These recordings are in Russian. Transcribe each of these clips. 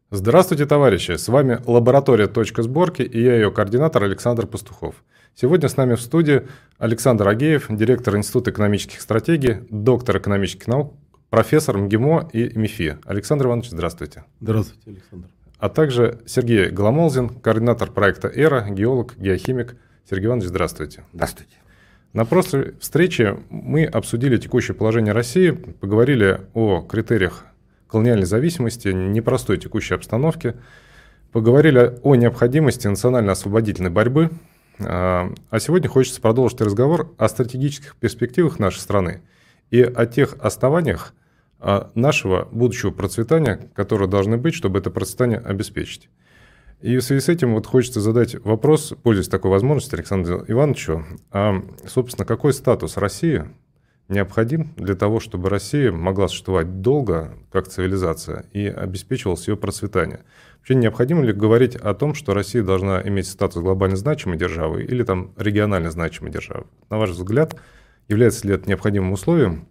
Здравствуйте, товарищи! С вами лаборатория «Точка сборки» и я ее координатор Александр Пастухов. Сегодня с нами в студии Александр Агеев, директор Института экономических стратегий, доктор экономических наук, профессор МГИМО и МИФИ. Александр Иванович, здравствуйте. Здравствуйте, Александр. А также Сергей Голомолзин, координатор проекта «Эра», геолог, геохимик. Сергей Иванович, здравствуйте. Здравствуйте. На прошлой встрече мы обсудили текущее положение России, поговорили о критериях колониальной зависимости, непростой текущей обстановке, поговорили о необходимости национально-освободительной борьбы, а сегодня хочется продолжить разговор о стратегических перспективах нашей страны и о тех основаниях нашего будущего процветания, которые должны быть, чтобы это процветание обеспечить. И в связи с этим хочется задать вопрос, пользуясь такой возможностью, Александру Ивановичу, собственно, какой статус России необходим для того, чтобы Россия могла существовать долго, как цивилизация, и обеспечивалось ее процветание? Вообще необходимо ли говорить о том, что Россия должна иметь статус глобально значимой державы или регионально значимой державы? На ваш взгляд, является ли это необходимым условием?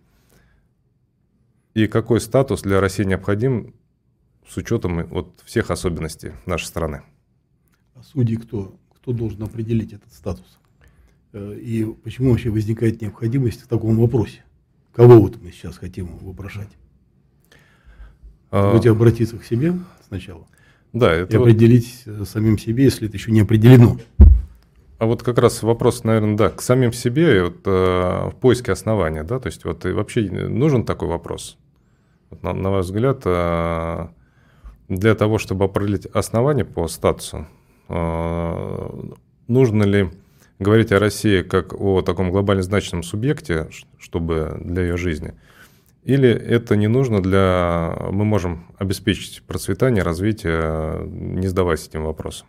И какой статус для России необходим с учетом всех особенностей нашей страны? Судьи кто должен определить этот статус? И почему вообще возникает необходимость в таком вопросе? Кого мы сейчас хотим вопрошать? Давайте обратиться к себе сначала. Да, и определить самим себе, если это еще не определено. А как раз вопрос, наверное, к самим себе в поиске основания. Да? То есть вообще нужен такой вопрос? На ваш взгляд, для того, чтобы определить основания по статусу, нужно ли говорить о России как о таком глобально значимом субъекте, чтобы для ее жизни? Или это не нужно мы можем обеспечить процветание, развитие, не задаваясь этим вопросом?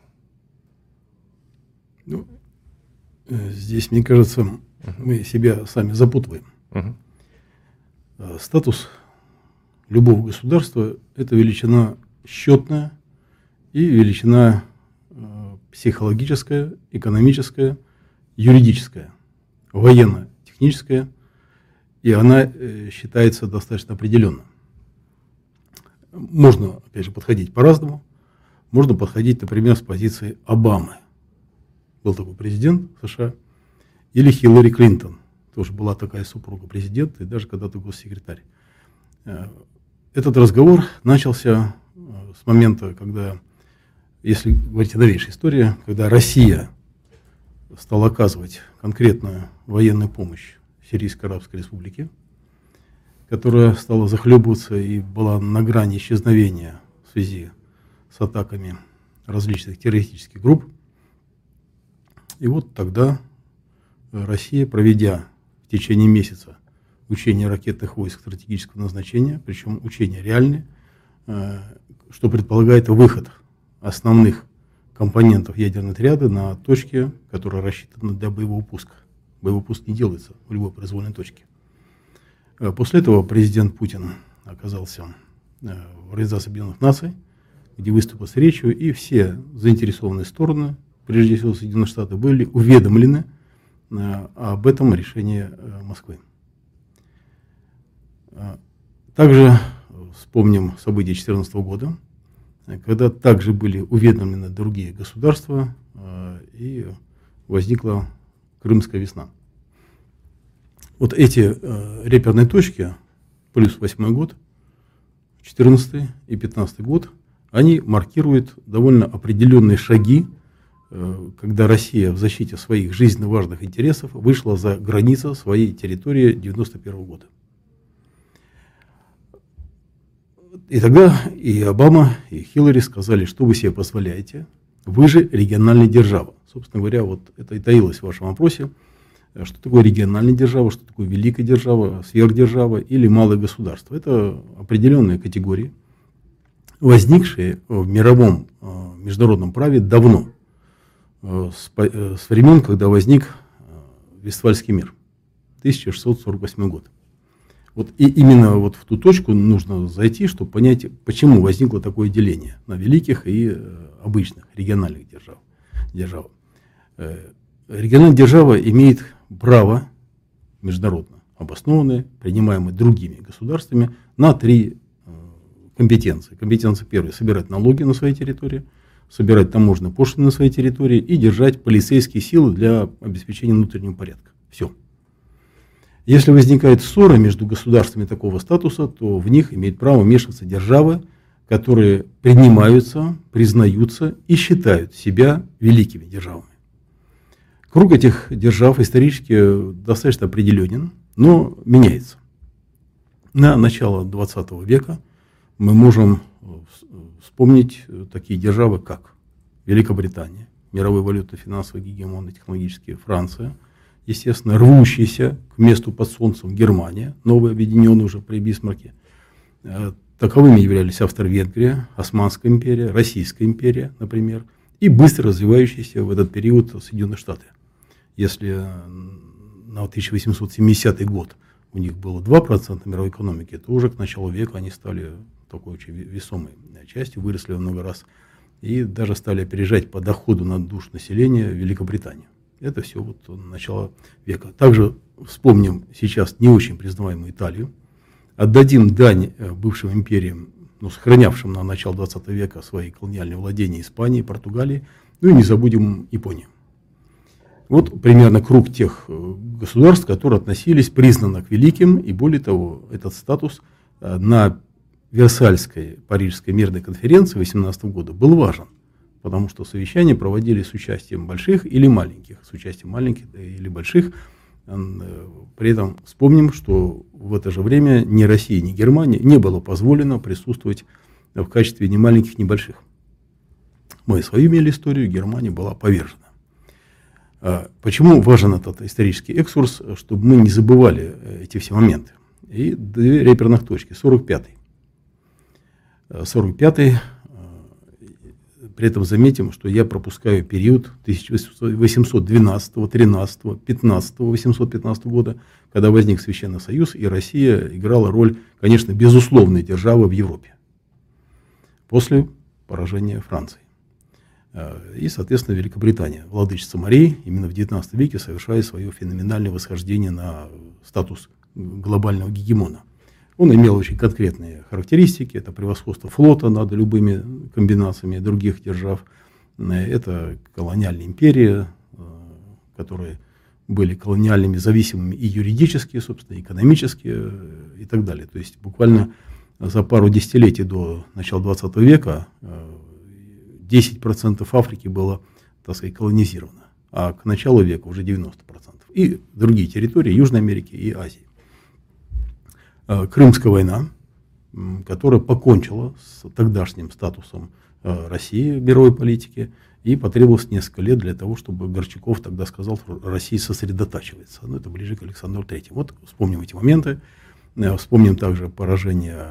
Здесь, мне кажется, мы себя сами запутываем. Статус любого государства – это величина счетная и величина психологическая, экономическая, юридическая, военно-техническая, и она считается достаточно определенной. Можно, опять же, подходить по-разному. Можно подходить, например, с позиции Обамы. Был такой президент США. Или Хиллари Клинтон. Тоже была такая супруга президента и даже когда-то госсекретарь. Этот разговор начался с момента, когда, если говорить о новейшей истории, когда Россия стала оказывать конкретную военную помощь Сирийской Арабской Республике, которая стала захлебываться и была на грани исчезновения в связи с атаками различных террористических групп. И тогда Россия, проведя в течение месяца учения ракетных войск стратегического назначения, причем учения реальные, что предполагает выход основных компонентов ядерной триады на точки, которые рассчитаны для боевого пуска. Боевой пуск не делается в любой произвольной точке. После этого президент Путин оказался в Организации Объединенных Наций, где выступил с речью, и все заинтересованные стороны, прежде всего Соединенные Штаты, были уведомлены об этом решении Москвы. Также вспомним события 2014 года, когда также были уведомлены другие государства, и возникла Крымская весна. Эти реперные точки, плюс 8 год, 14 и 15 год, они маркируют довольно определенные шаги, когда Россия в защите своих жизненно важных интересов вышла за границы своей территории 1991 года. И тогда и Обама, и Хиллари сказали, что вы себе позволяете, вы же региональная держава. Собственно говоря, это и таилось в вашем вопросе, что такое региональная держава, что такое великая держава, сверхдержава или малое государство. Это определенные категории, возникшие в мировом международном праве давно, с времен, когда возник Вестфальский мир, 1648 год. И именно в ту точку нужно зайти, чтобы понять, почему возникло такое деление на великих и обычных региональных держав. Региональная держава имеет право международно обоснованное, принимаемое другими государствами, на три компетенции. Компетенция первая – собирать налоги на своей территории, собирать таможенные пошлины на своей территории и держать полицейские силы для обеспечения внутреннего порядка. Все. Если возникает ссора между государствами такого статуса, то в них имеют право вмешиваться державы, которые принимаются, признаются и считают себя великими державами. Круг этих держав исторически достаточно определенен, но меняется. На начало 20 века мы можем вспомнить такие державы, как Великобритания, мировой валютный, финансовый гегемон и технологический, Франция, естественно, рвущаяся к месту под солнцем Германия, новая, объединенная уже при Бисмарке. Таковыми являлись Австро-Венгрия, Османская империя, Российская империя, например, и быстро развивающиеся в этот период Соединенные Штаты. Если на 1870 год у них было 2% мировой экономики, то уже к началу века они стали такой очень весомой частью, выросли во много раз и даже стали опережать по доходу на душу населения Великобританию. Это все вот начало века. Также вспомним сейчас не очень признаваемую Италию, отдадим дань бывшим империям, сохранявшим на начало 20 века свои колониальные владения Испании, Португалии, ну и не забудем Японию. Вот примерно круг тех государств, которые относились признанно к великим, и более того, этот статус на Версальской Парижской мирной конференции 18 года был важен, потому что совещания проводились с участием больших или маленьких, с участием маленьких или больших. При этом вспомним, что в это же время ни России, ни Германии не было позволено присутствовать в качестве ни маленьких, ни больших. Мы свою имели историю, Германия была повержена. Почему важен этот исторический экскурс? Чтобы мы не забывали эти все моменты. И две реперных точки. 45-й. 45-й. При этом заметим, что я пропускаю период 1812, 13, 15, 815 года, когда возник Священный Союз, и Россия играла роль, конечно, безусловной державы в Европе. После поражения Франции. И, соответственно, Великобритания, владычица Марии, именно в XIX веке совершает свое феноменальное восхождение на статус глобального гегемона. Он имел очень конкретные характеристики. Это превосходство флота над любыми комбинациями других держав. Это колониальные империи, которые были колониальными, зависимыми и юридически, собственно, экономически и так далее. То есть буквально за пару десятилетий до начала 20 века 10% Африки было, так сказать, колонизировано, а к началу века уже 90%. И другие территории Южной Америки и Азии. Крымская война, которая покончила с тогдашним статусом России в мировой политике, и потребовалось несколько лет для того, чтобы Горчаков тогда сказал, что Россия сосредотачивается. Но это ближе к Александру III. Вот вспомним эти моменты. Вспомним также поражение,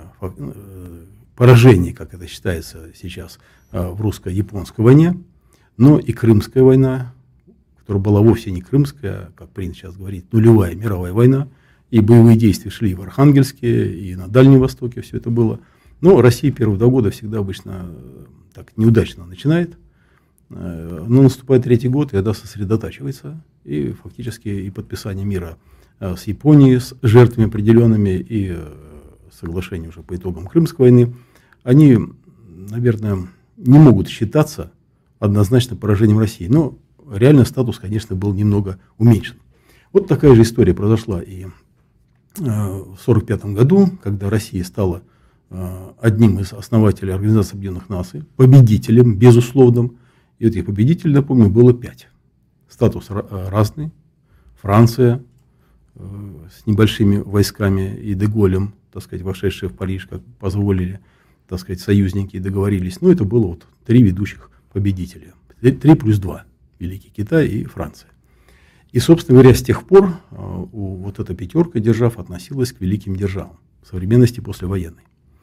как это считается сейчас, в русско-японской войне, но и Крымская война, которая была вовсе не крымская, как принято сейчас говорить, нулевая мировая война, и боевые действия шли в Архангельске, и на Дальнем Востоке все это было. Но Россия первые 2 года всегда обычно так неудачно начинает, но наступает 3-й год, и она сосредотачивается, и фактически и подписание мира с Японией, с жертвами определенными, и соглашение уже по итогам Крымской войны, они, наверное, не могут считаться однозначно поражением России. Но реально статус, конечно, был немного уменьшен. Вот такая же история произошла и в 1945 году, когда Россия стала одним из основателей Организации Объединенных Наций, победителем, безусловным. И этих победителей, напомню, было 5. Статус разный. Франция с небольшими войсками и Де-Голлем, так сказать, вошедшие в Париж, как позволили, так сказать, союзники договорились. Но это было вот 3 ведущих победителя. 3 плюс 2. Великий Китай и Франция. И, собственно говоря, с тех пор вот эта 5 держав относилась к великим державам в современности послевоенной.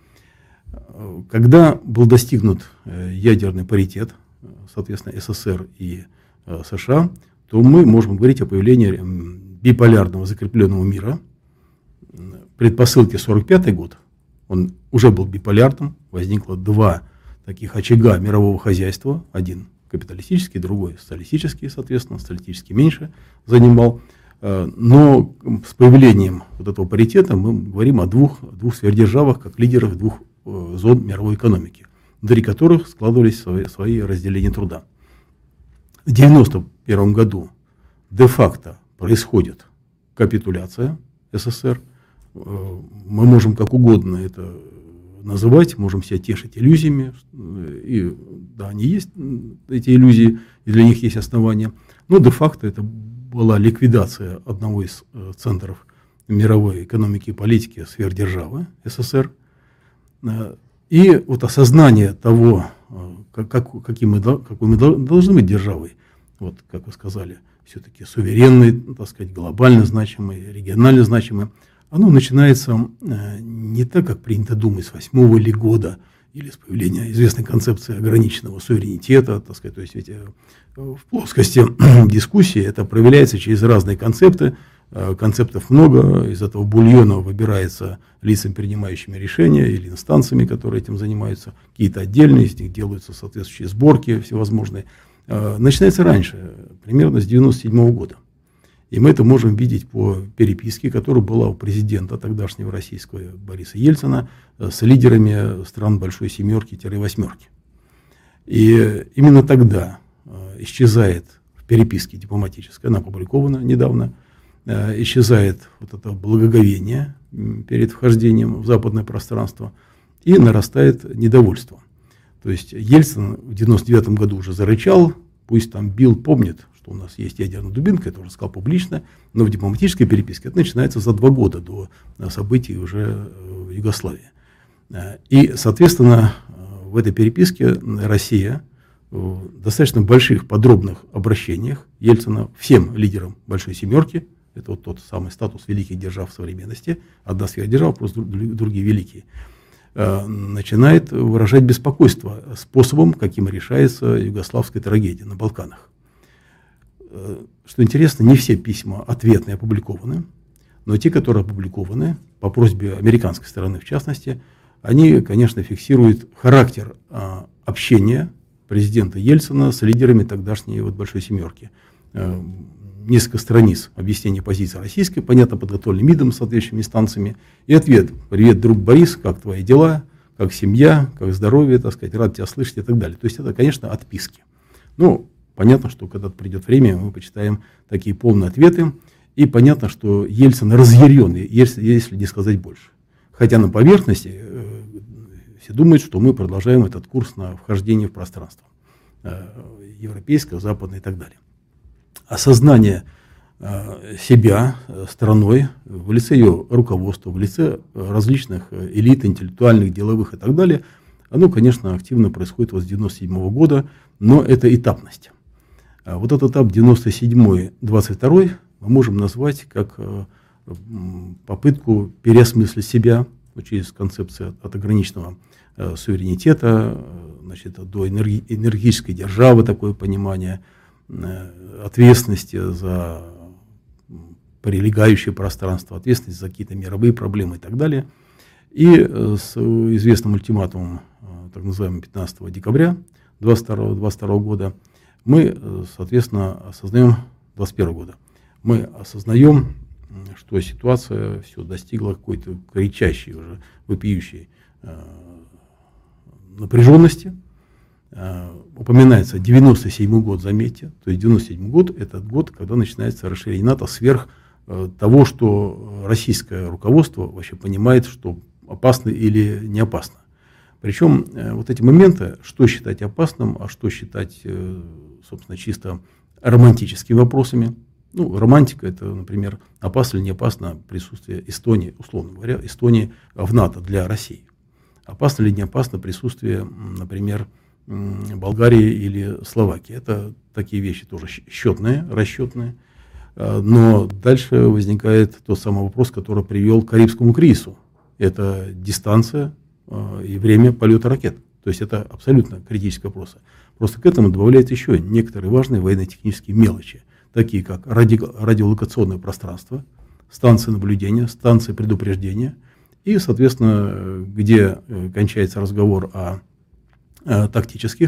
Когда был достигнут ядерный паритет, соответственно, СССР и США, то мы можем говорить о появлении биполярного закрепленного мира. Предпосылки 1945 год, он уже был биполярным, возникло 2 таких очага мирового хозяйства, один капиталистический, другой социалистический, соответственно, социалистический меньше занимал Но с появлением вот этого паритета мы говорим о двух сверхдержавах как лидерах двух зон мировой экономики, внутри которых складывались свои разделения труда. В 1991 году де-факто происходит капитуляция СССР. Мы можем как угодно это называть, можем себя тешить иллюзиями. И да, они есть, эти иллюзии, и для них есть основания. Но де-факто это была ликвидация одного из центров мировой экономики и политики сверхдержавы СССР. И вот осознание того, какой мы должны быть державой, вот как вы сказали, все-таки суверенной, так сказать, глобально значимой, регионально значимой, оно начинается не так, как принято думать, с 8-го или года, или с появления известной концепции ограниченного суверенитета, так сказать, то есть ведь в плоскости дискуссии это проявляется через разные концепты, концептов много, из этого бульона выбирается лицами, принимающими решения, или инстанциями, которые этим занимаются, какие-то отдельные, из них делаются соответствующие сборки всевозможные. Начинается раньше, примерно с 1997 года. И мы это можем видеть по переписке, которая была у президента тогдашнего российского Бориса Ельцина с лидерами стран Большой Семерки-Восьмерки. И именно тогда исчезает в переписке дипломатической, она опубликована недавно, исчезает вот это благоговение перед вхождением в западное пространство и нарастает недовольство. То есть Ельцин в 1999 году уже зарычал, пусть там Билл помнит, что у нас есть ядерная дубинка, это уже сказал публично, но в дипломатической переписке это начинается за 2 года до событий уже в Югославии. И, соответственно, в этой переписке Россия в достаточно больших подробных обращениях Ельцина всем лидерам Большой Семерки, это вот тот самый статус великих держав современности, одна сверхдержава, просто другие великие, начинает выражать беспокойство способом, каким решается югославская трагедия на Балканах. Что интересно, не все письма ответные опубликованы, но те, которые опубликованы, по просьбе американской стороны в частности, они, конечно, фиксируют характер общения президента Ельцина с лидерами тогдашней вот Большой Семерки. Несколько страниц объяснения позиции российской, понятно, подготовлены МИДом с соответствующими инстанциями, и ответ: «Привет, друг Борис, как твои дела, как семья, как здоровье, так сказать, рад тебя слышать» и так далее. То есть это, конечно, отписки. Ну, понятно, что когда придет время, мы почитаем такие полные ответы, и понятно, что Ельцин разъяренный, если не сказать больше. Хотя на поверхности все думают, что мы продолжаем этот курс на вхождение в пространство европейское, западное и так далее. Осознание себя страной в лице ее руководства, в лице различных элит, интеллектуальных, деловых и так далее, оно, конечно, активно происходит вот с 1997 года, но это этапность. Вот этот этап 97-22 мы можем назвать как попытку переосмыслить себя через концепцию от ограниченного суверенитета, значит, до энергетической державы, такое понимание, ответственности за прилегающее пространство, ответственность за какие-то мировые проблемы и так далее. И с известным ультиматумом, так называемым 15 декабря 2022 года, мы, соответственно, осознаем, 2021 года, мы осознаем, что ситуация все достигла какой-то кричащей, уже вопиющей напряженности. Упоминается 97 год, заметьте, то есть 97 год – это год, когда начинается расширение НАТО сверх того, что российское руководство вообще понимает, что опасно или не опасно. Причем вот эти моменты, что считать опасным, а что считать, собственно, чисто романтическими вопросами. Ну, романтика – это, например, опасно или не опасно присутствие Эстонии, условно говоря, Эстонии в НАТО для России. Опасно или не опасно присутствие, например, Болгарии или Словакии. Это такие вещи тоже счетные, расчетные. Но дальше возникает тот самый вопрос, который привел к Карибскому кризису. Это дистанция и время полета ракет. То есть это абсолютно критические вопросы. Просто к этому добавляются еще некоторые важные военно-технические мелочи, такие как радиолокационное пространство, станции наблюдения, станции предупреждения и, соответственно, где кончается разговор о тактических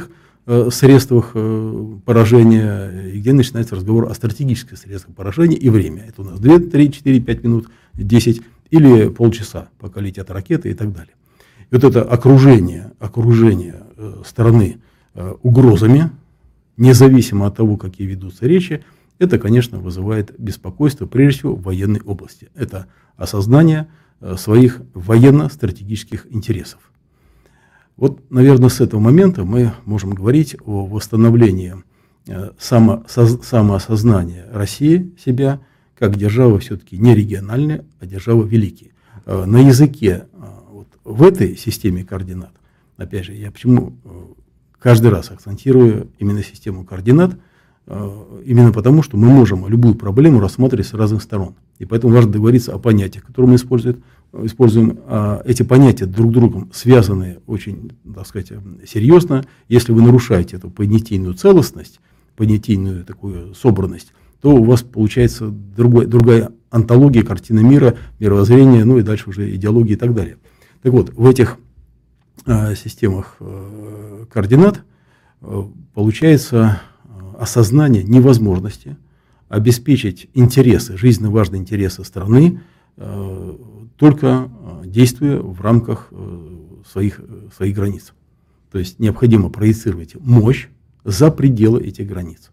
средствах поражения, и где начинается разговор о стратегических средствах поражения и время. Это у нас 2, 3, 4, 5 минут, 10 или полчаса, пока летят ракеты и так далее. И вот это окружение страны угрозами, независимо от того, какие ведутся речи, это, конечно, вызывает беспокойство, прежде всего, в военной области. Это осознание своих военно-стратегических интересов. Вот, наверное, с этого момента мы можем говорить о восстановлении самоосознания России себя как державы все-таки не региональная, а державы великие. На языке вот, в этой системе координат, опять же, я почему каждый раз акцентирую именно систему координат, именно потому, что мы можем любую проблему рассматривать с разных сторон. И поэтому важно договориться о понятиях, которые мы используем. Эти понятия друг с другом связаны очень, так сказать, серьезно. Если вы нарушаете эту понятийную целостность, понятийную такую собранность, то у вас получается другая онтология, картина мира, мировоззрение, ну и дальше уже идеология и так далее. Так вот, в этих системах координат получается осознание невозможности обеспечить интересы, жизненно важные интересы страны, только действуя в рамках своих границ. То есть необходимо проецировать мощь за пределы этих границ.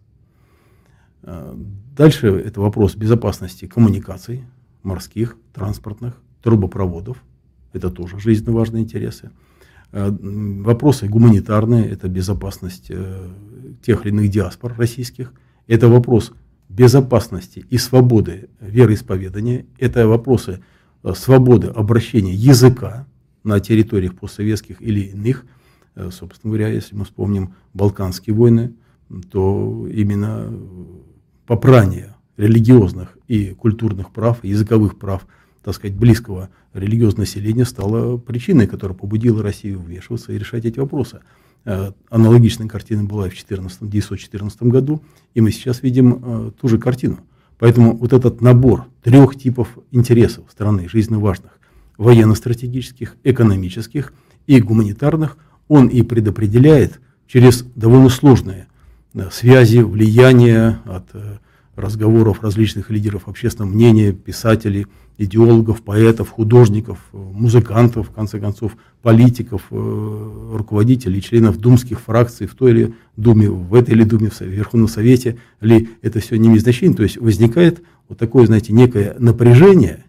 Дальше это вопрос безопасности коммуникаций, морских, транспортных, трубопроводов. Это тоже жизненно важные интересы. Вопросы гуманитарные, это безопасность тех или иных диаспор российских. Это вопрос безопасности и свободы вероисповедания. Это вопросы свободы обращения языка на территориях постсоветских или иных. Собственно говоря, если мы вспомним Балканские войны, то именно попрание религиозных и культурных прав, языковых прав, так сказать, близкого религиозного населения стало причиной, которая побудила Россию вмешиваться и решать эти вопросы. Аналогичная картина была и в 1914 году, и мы сейчас видим ту же картину. Поэтому вот этот набор 3 типов интересов страны, жизненно важных, военно-стратегических, экономических и гуманитарных, он и предопределяет через довольно сложные связи, влияния от разговоров различных лидеров общественного мнения, писателей, идеологов, поэтов, художников, музыкантов, в конце концов, политиков, руководителей, членов думских фракций в той или думе, в этой или думе, в Верховном Совете, ли это все не имеет значения. То есть возникает вот такое, знаете, некое напряжение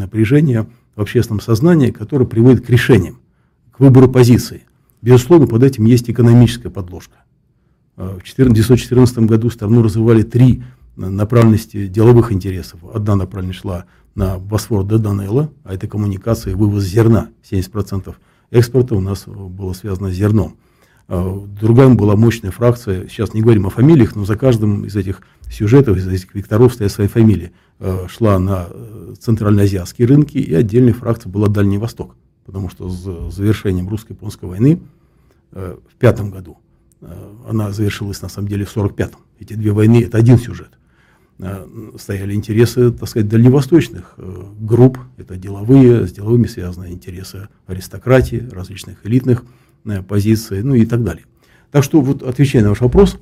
в общественном сознании, которое приводит к решениям, к выбору позиции. Безусловно, под этим есть экономическая подложка. В 1914 году страну развивали 3 направленности деловых интересов. Одна направленность шла на Босфор до Донелла, а это коммуникация и вывоз зерна. 70% экспорта у нас было связано с зерном. Другая была мощная фракция, сейчас не говорим о фамилиях, но за каждым из этих сюжетов, из этих векторов стоят свои фамилии. Шла на центральноазиатские рынки, и отдельная фракция была Дальний Восток. Потому что с завершением русско-японской войны в 1905 году, она завершилась на самом деле в 1945. Эти 2 войны – это один сюжет. Стояли интересы, так сказать, дальневосточных групп, это деловые, с деловыми связаны интересы аристократии, различных элитных позиций, ну и так далее. Так что, вот отвечая на ваш вопрос,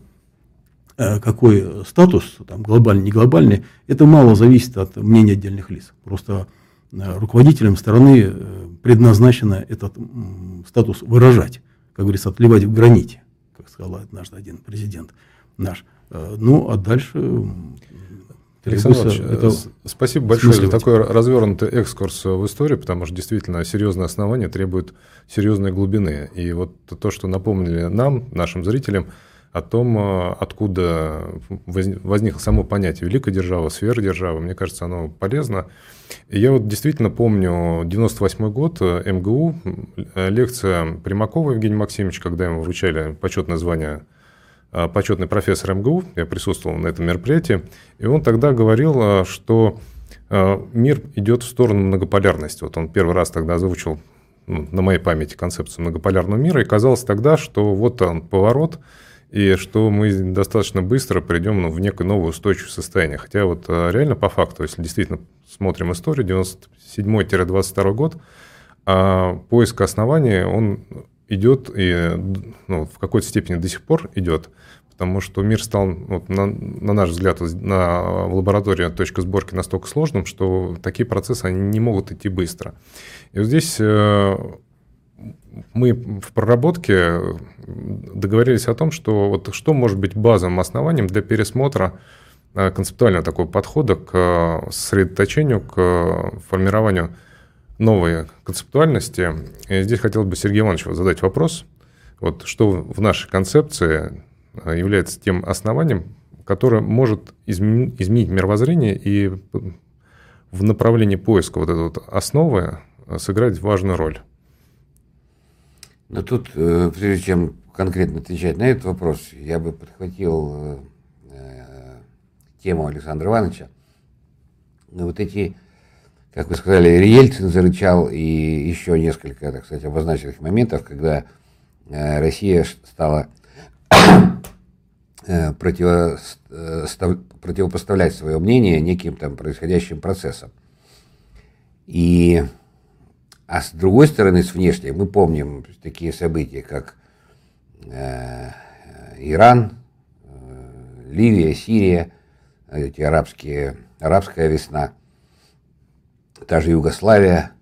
какой статус, там, глобальный, не глобальный, это мало зависит от мнения отдельных лиц. Просто руководителям страны предназначено этот статус выражать, как говорится, отливать в граните, как сказал однажды один президент наш. Ну, а дальше... Александр Иванович, спасибо большое за такой развернутый экскурс в историю, потому что действительно серьезные основания требуют серьезной глубины. И вот то, что напомнили нам, нашим зрителям, о том, откуда возникло само понятие великая держава, сверхдержава, мне кажется, оно полезно. И я вот действительно помню 98 год, МГУ, лекция Примакова Евгения Максимовича, когда ему вручали почетное звание почетный профессор МГУ, я присутствовал на этом мероприятии, и он тогда говорил, что мир идет в сторону многополярности. Вот он первый раз тогда озвучил, на моей памяти, концепцию многополярного мира, и казалось тогда, что вот он поворот, и что мы достаточно быстро придем в некое новое устойчивое состояние. Хотя вот реально по факту, если действительно смотрим историю, 97-22 год, поиск оснований, он идет и в какой-то степени до сих пор идет, потому что мир стал, на наш взгляд, в лаборатории точка сборки настолько сложным, что такие процессы они не могут идти быстро. И вот здесь мы в проработке договорились о том, что что может быть базовым основанием для пересмотра концептуального такого подхода к сосредоточению, к формированию новой концептуальности. И здесь хотелось бы Сергею Ивановичу задать вопрос, что в нашей концепции является тем основанием, которое может изменить мировоззрение и в направлении поиска этой основы сыграть важную роль. Но тут, прежде чем конкретно отвечать на этот вопрос, я бы подхватил тему Александра Ивановича. Эти, как вы сказали, Ельцин зарычал, и еще несколько, так сказать, обозначенных моментов, когда Россия стала противопоставлять свое мнение неким происходящим процессам. А с другой стороны, с внешней, мы помним такие события, как Иран, Ливия, Сирия, эти арабская весна, та же Югославия,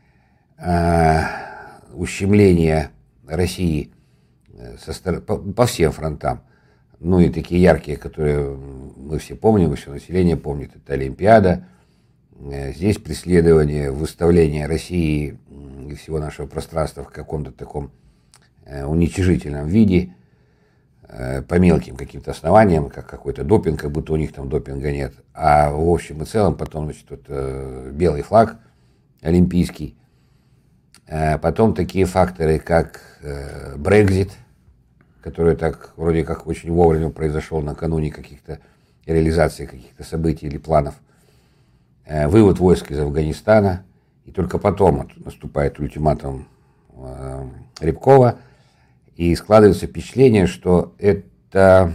ущемление России по всем фронтам. И такие яркие, которые мы все помним, все население помнит, это Олимпиада. Здесь преследование, выставление России и всего нашего пространства в каком-то таком уничижительном виде, по мелким каким-то основаниям, как какой-то допинг, как будто у них там допинга нет. А в общем и целом потом, белый флаг олимпийский. Потом такие факторы, как Брексит, который так вроде как очень вовремя произошел накануне каких-то реализации каких-то событий или планов. Вывод войск из Афганистана, и только потом наступает ультиматум Рябкова, и складывается впечатление, что это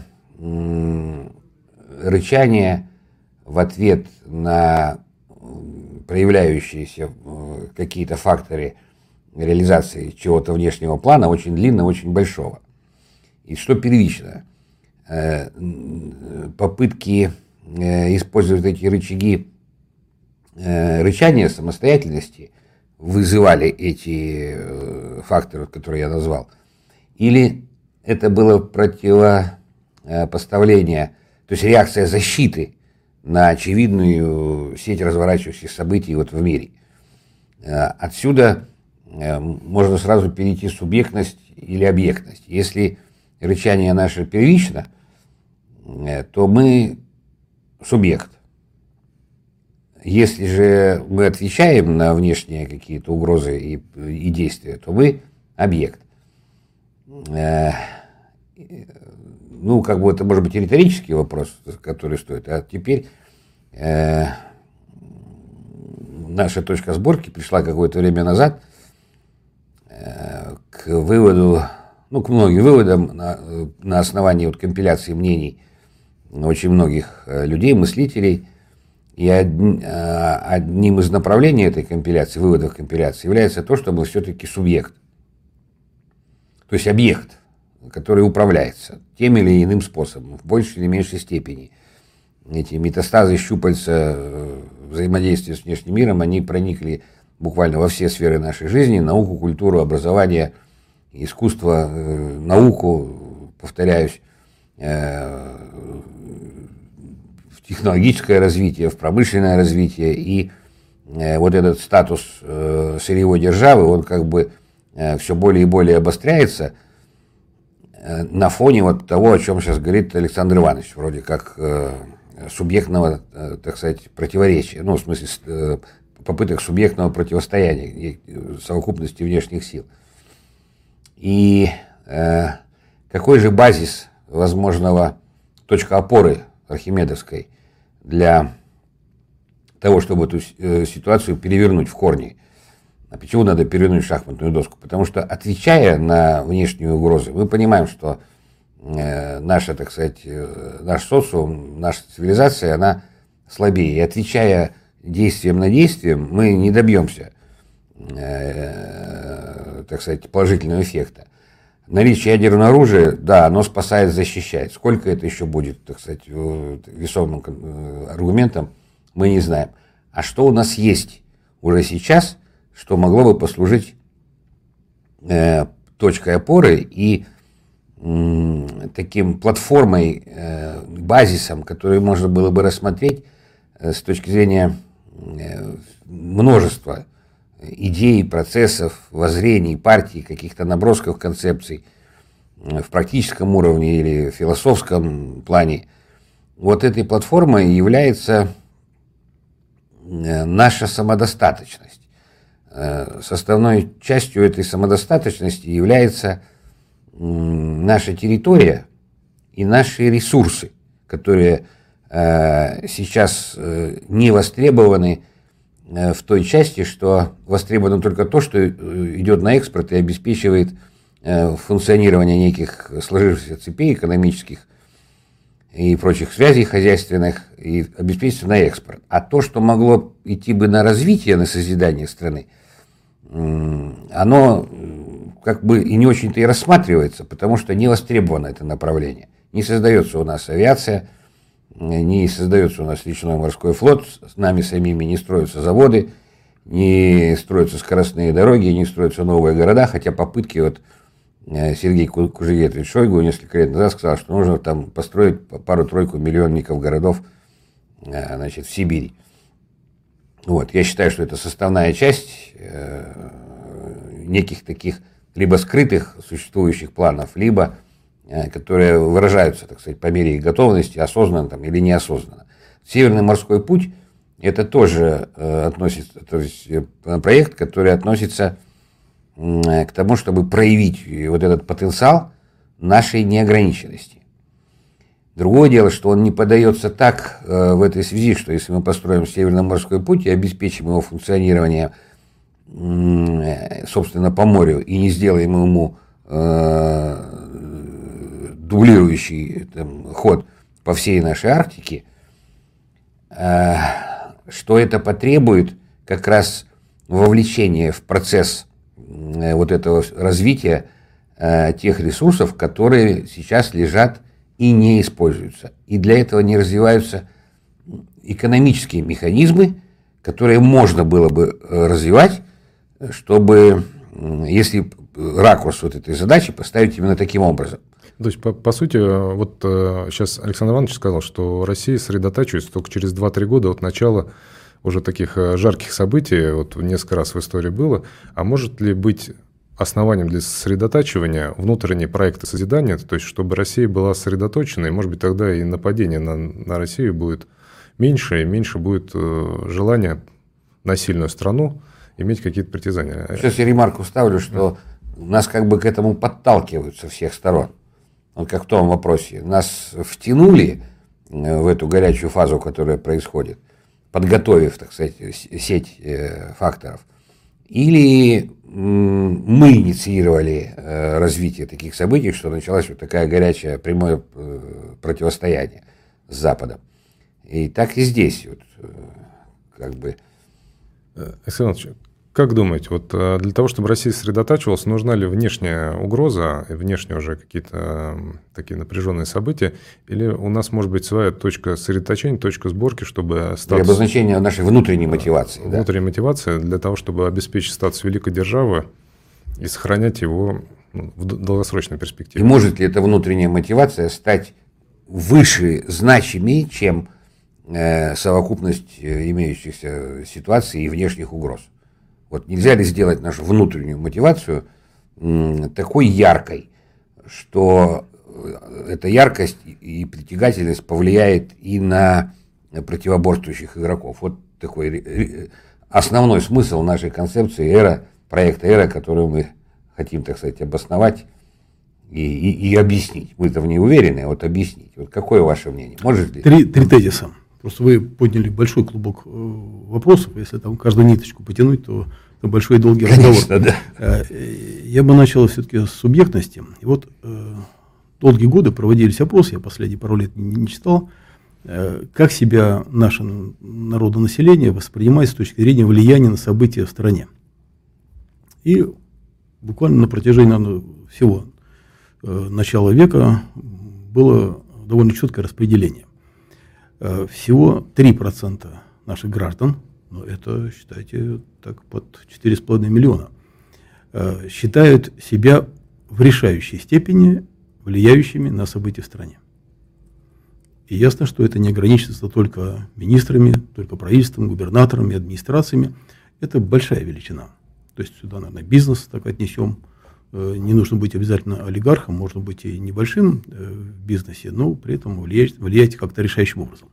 рычание в ответ на проявляющиеся какие-то факторы реализации чего-то внешнего плана, очень длинного, очень большого. И что первично? Попытки использовать эти рычаги рычания самостоятельности вызывали эти факторы, которые я назвал, или это было противопоставление, то есть реакция защиты на очевидную сеть разворачивающихся событий в мире. Отсюда можно сразу перейти в субъектность или объектность. Если рычание наше первично, то мы субъект. Если же мы отвечаем на внешние какие-то угрозы и действия, то мы объект. Это может быть риторический вопрос, который стоит. А теперь наша точка сборки пришла какое-то время назад к выводу, к многим выводам на основании компиляции мнений очень многих людей, мыслителей. И одним из направлений этой компиляции, выводов компиляции, является то, что мы все-таки субъект. То есть объект, который управляется тем или иным способом, в большей или меньшей степени. Эти метастазы, щупальца взаимодействия с внешним миром, они проникли буквально во все сферы нашей жизни: науку, культуру, образование, искусство, науку, повторяюсь, в технологическое развитие, в промышленное развитие. И этот статус сырьевой державы, он все более и более обостряется на фоне того, о чем сейчас говорит Александр Иванович, вроде как субъектного, так сказать, противоречия, в смысле попыток субъектного противостояния совокупности внешних сил. И какой же базис возможного, точка опоры архимедовской для того, чтобы эту ситуацию перевернуть в корне? А почему надо перевернуть шахматную доску? Потому что, отвечая на внешние угрозы, мы понимаем, что наша, так сказать, наш социум, наша цивилизация, она слабее. И отвечая действием на действие, мы не добьемся так сказать, положительного эффекта. Наличие ядерного оружия, да, оно спасает, защищает. Сколько это еще будет, так сказать, весомым аргументом, мы не знаем. А что у нас есть уже сейчас, что могло бы послужить точкой опоры и таким платформой, базисом, который можно было бы рассмотреть с точки зрения множества идей, процессов, воззрений, партий, каких-то набросков концепций в практическом уровне или философском плане. Вот этой платформой является наша самодостаточность. Составной частью этой самодостаточности является наша территория и наши ресурсы, которые сейчас не востребованы в той части, что востребовано только то, что идет на экспорт и обеспечивает функционирование неких сложившихся цепей экономических и прочих связей хозяйственных, и обеспечивается на экспорт. А то, что могло идти бы на развитие, на созидание страны, оно как бы и не очень-то и рассматривается, потому что не востребовано это направление. Не создается у нас авиация, не создается у нас речной морской флот, с нами самими не строятся заводы, не строятся скоростные дороги, не строятся новые города, хотя попытки, вот Сергей Кужегетович Шойгу несколько лет назад сказал, что нужно там построить пару-тройку миллионников городов, значит, в Сибири. Вот, я считаю, что это составная часть неких таких либо скрытых существующих планов, либо которые выражаются, так сказать, по мере их готовности, осознанно там, или неосознанно. Северный морской путь – это тоже относится, то есть проект, который относится к тому, чтобы проявить вот этот потенциал нашей неограниченности. Другое дело, что он не подается так в этой связи, что если мы построим Северный морской путь и обеспечим его функционирование, собственно, по морю, и не сделаем ему дублирующий там ход по всей нашей Арктике, что это потребует как раз вовлечения в процесс вот этого развития тех ресурсов, которые сейчас лежат и не используются. И для этого не развиваются экономические механизмы, которые можно было бы развивать, чтобы, если ракурс вот этой задачи поставить именно таким образом. То есть, по сути, вот сейчас Александр Иванович сказал, что Россия сосредотачивается только через 2-3 года от начала уже таких жарких событий, вот несколько раз в истории было. А может ли быть основанием для сосредотачивания внутренние проекты созидания, то есть чтобы Россия была сосредоточена, и, может быть, тогда и нападение на Россию будет меньше, и меньше будет желания на сильную страну иметь какие-то притязания. Сейчас я ремарку вставлю, что нас как бы к этому подталкивают со всех сторон. Вот как в том вопросе. Нас втянули в эту горячую фазу, которая происходит, подготовив, так сказать, сеть факторов. Или мы инициировали развитие таких событий, что началась вот такая горячая прямое противостояние с Западом. И так и здесь. Вот, как бы. Александр Иванович, как думаете, вот для того, чтобы Россия сосредотачивалась, нужна ли внешняя угроза, внешние уже какие-то такие напряженные события, или у нас может быть своя точка сосредоточения, точка сборки, чтобы статус... Для обозначения нашей внутренней мотивации. Внутренняя мотивация для того, чтобы обеспечить статус великой державы и сохранять его в долгосрочной перспективе. И может ли эта внутренняя мотивация стать выше, значимее, чем совокупность имеющихся ситуаций и внешних угроз? Вот нельзя ли сделать нашу внутреннюю мотивацию такой яркой, что эта яркость и притягательность повлияет и на противоборствующих игроков? Вот такой основной смысл нашей концепции проекта «Эра», которую мы хотим, так сказать, обосновать и объяснить. Мы-то в ней уверены, а вот объяснить. Вот какое ваше мнение? Может ли? Три тезиса. Просто вы подняли большой клубок вопросов. Если там каждую ниточку потянуть, то большой и долгий разговор. Да. Я бы начал все-таки с субъектности. И вот долгие годы проводились опросы, я последние пару лет не читал, как себя наше народонаселение воспринимает с точки зрения влияния на события в стране. И буквально на протяжении, наверное, всего начала века было довольно четкое распределение. Всего 3% наших граждан, но это, считайте, так под 4,5 миллиона, считают себя в решающей степени влияющими на события в стране. И ясно, что это не ограничится только министрами, только правительством, губернаторами, администрациями. Это большая величина. То есть сюда, наверное, бизнес так отнесем. Не нужно быть обязательно олигархом, можно быть и небольшим в бизнесе, но при этом влиять как-то решающим образом.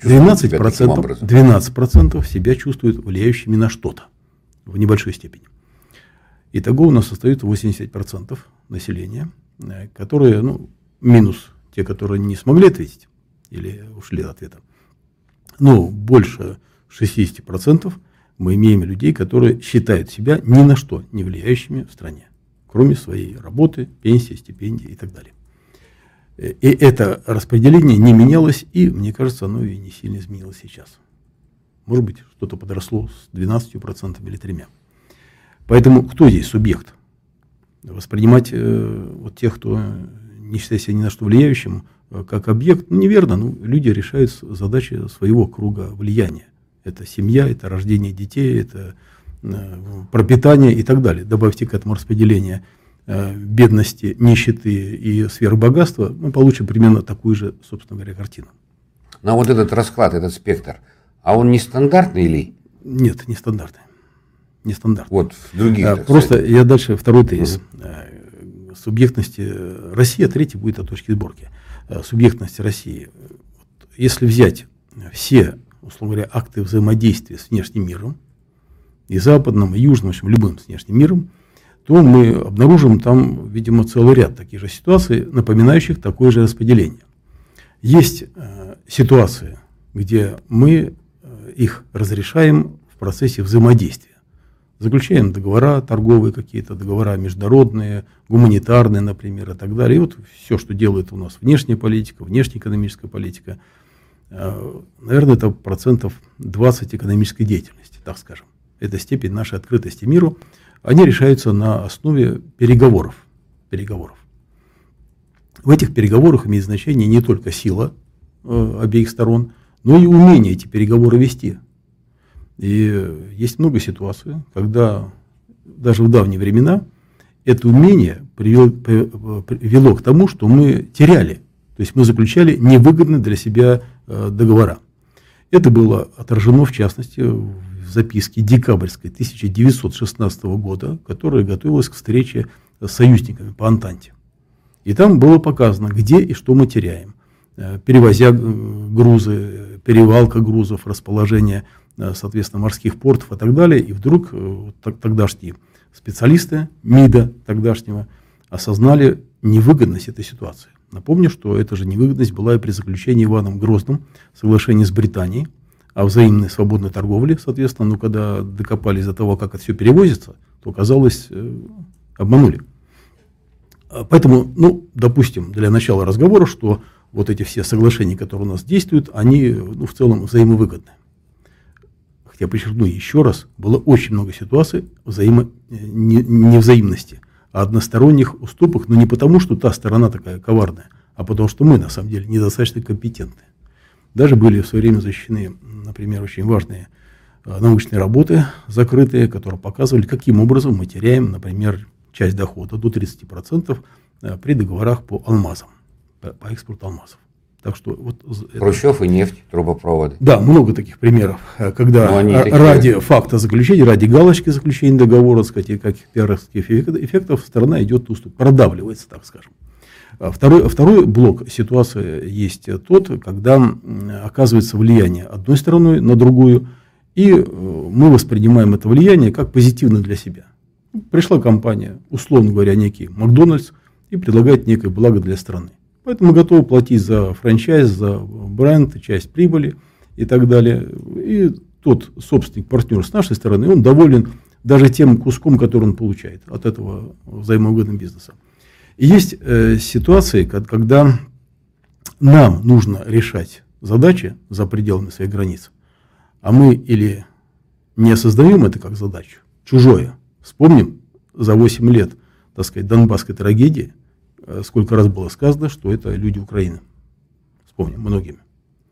12% себя чувствуют влияющими на что-то в небольшой степени. Итого у нас остается 80% населения, которые, минус те, которые не смогли ответить или ушли от ответа. Но больше 60% мы имеем людей, которые считают себя ни на что не влияющими в стране, кроме своей работы, пенсии, стипендий и так далее. И это распределение не менялось, и, мне кажется, оно и не сильно изменилось сейчас. Может быть, что-то подросло с 12% или 3%. Поэтому кто здесь субъект? Воспринимать вот тех, кто не считает себя ни на что влияющим, как объект, неверно. Люди решают задачи своего круга влияния. Это семья, это рождение детей, это пропитание и так далее. Добавьте к этому распределение бедности, нищеты и сверхбогатства, мы получим примерно такую же, собственно говоря, картину. Но вот этот расклад, этот спектр, а он не стандартный ли? Нет, не стандартный. Не стандартный. Вот в других. Просто я дальше второй тезис. Субъектности России, третий будет от точки сборки. Субъектность России. Если взять все, условно говоря, акты взаимодействия с внешним миром, и западным, и южным, в общем, любым с внешним миром, то мы обнаружим там, видимо, целый ряд таких же ситуаций, напоминающих такое же распределение. Есть ситуации, где мы их разрешаем в процессе взаимодействия. Заключаем договора торговые какие-то, договора международные, гуманитарные, например, и так далее. И вот все, что делает у нас внешняя политика, внешнеэкономическая политика, наверное, это 20% экономической деятельности, так скажем. Это степень нашей открытости миру. Они решаются на основе переговоров. В этих переговорах имеет значение не только сила обеих сторон, но и умение эти переговоры вести. И есть много ситуаций, когда даже в давние времена это умение привело к тому, что мы теряли. То есть мы заключали невыгодные для себя договора. Это было отражено, в частности, в записке декабрьской 1916 года, которая готовилась к встрече с союзниками по Антанте. И там было показано, где и что мы теряем. Перевозя грузы, перевалка грузов, расположение, соответственно, морских портов и так далее. И вдруг тогдашние специалисты МИДа тогдашнего осознали невыгодность этой ситуации. Напомню, что эта же невыгодность была и при заключении Иваном Грозным соглашения с Британией о взаимной свободной торговле, соответственно, когда докопались до того, как это все перевозится, то оказалось, обманули. Поэтому, допустим, для начала разговора, что вот эти все соглашения, которые у нас действуют, они в целом взаимовыгодны. Хотя, подчеркну еще раз, было очень много ситуаций невзаимности, а односторонних уступок, но не потому, что та сторона такая коварная, а потому, что мы, на самом деле, недостаточно компетентны. Даже были в свое время защищены, например, очень важные научные работы закрытые, которые показывали, каким образом мы теряем, например, часть дохода до 30% при договорах по алмазам, по экспорту алмазов. Так что вот Хрущев и нефть, трубопроводы. Да, много таких примеров, когда ради факта заключения, ради галочки заключения договора, сказать, и каких пиаровских эффектов сторона идет в уступ, продавливается, так скажем. Второй блок ситуации есть тот, когда оказывается влияние одной стороной на другую, и мы воспринимаем это влияние как позитивное для себя. Пришла компания, условно говоря, некий Макдональдс, и предлагает некое благо для страны. Поэтому мы готовы платить за франчайз, за бренд, часть прибыли и так далее. И тот собственник, партнер с нашей стороны, он доволен даже тем куском, который он получает от этого взаимовыгодного бизнеса. И есть ситуации, когда нам нужно решать задачи за пределами своих границ, а мы или не осознаем это как задачу, чужое. Вспомним, за 8 лет так сказать, донбасской трагедии, сколько раз было сказано, что это люди Украины. Вспомним, многими.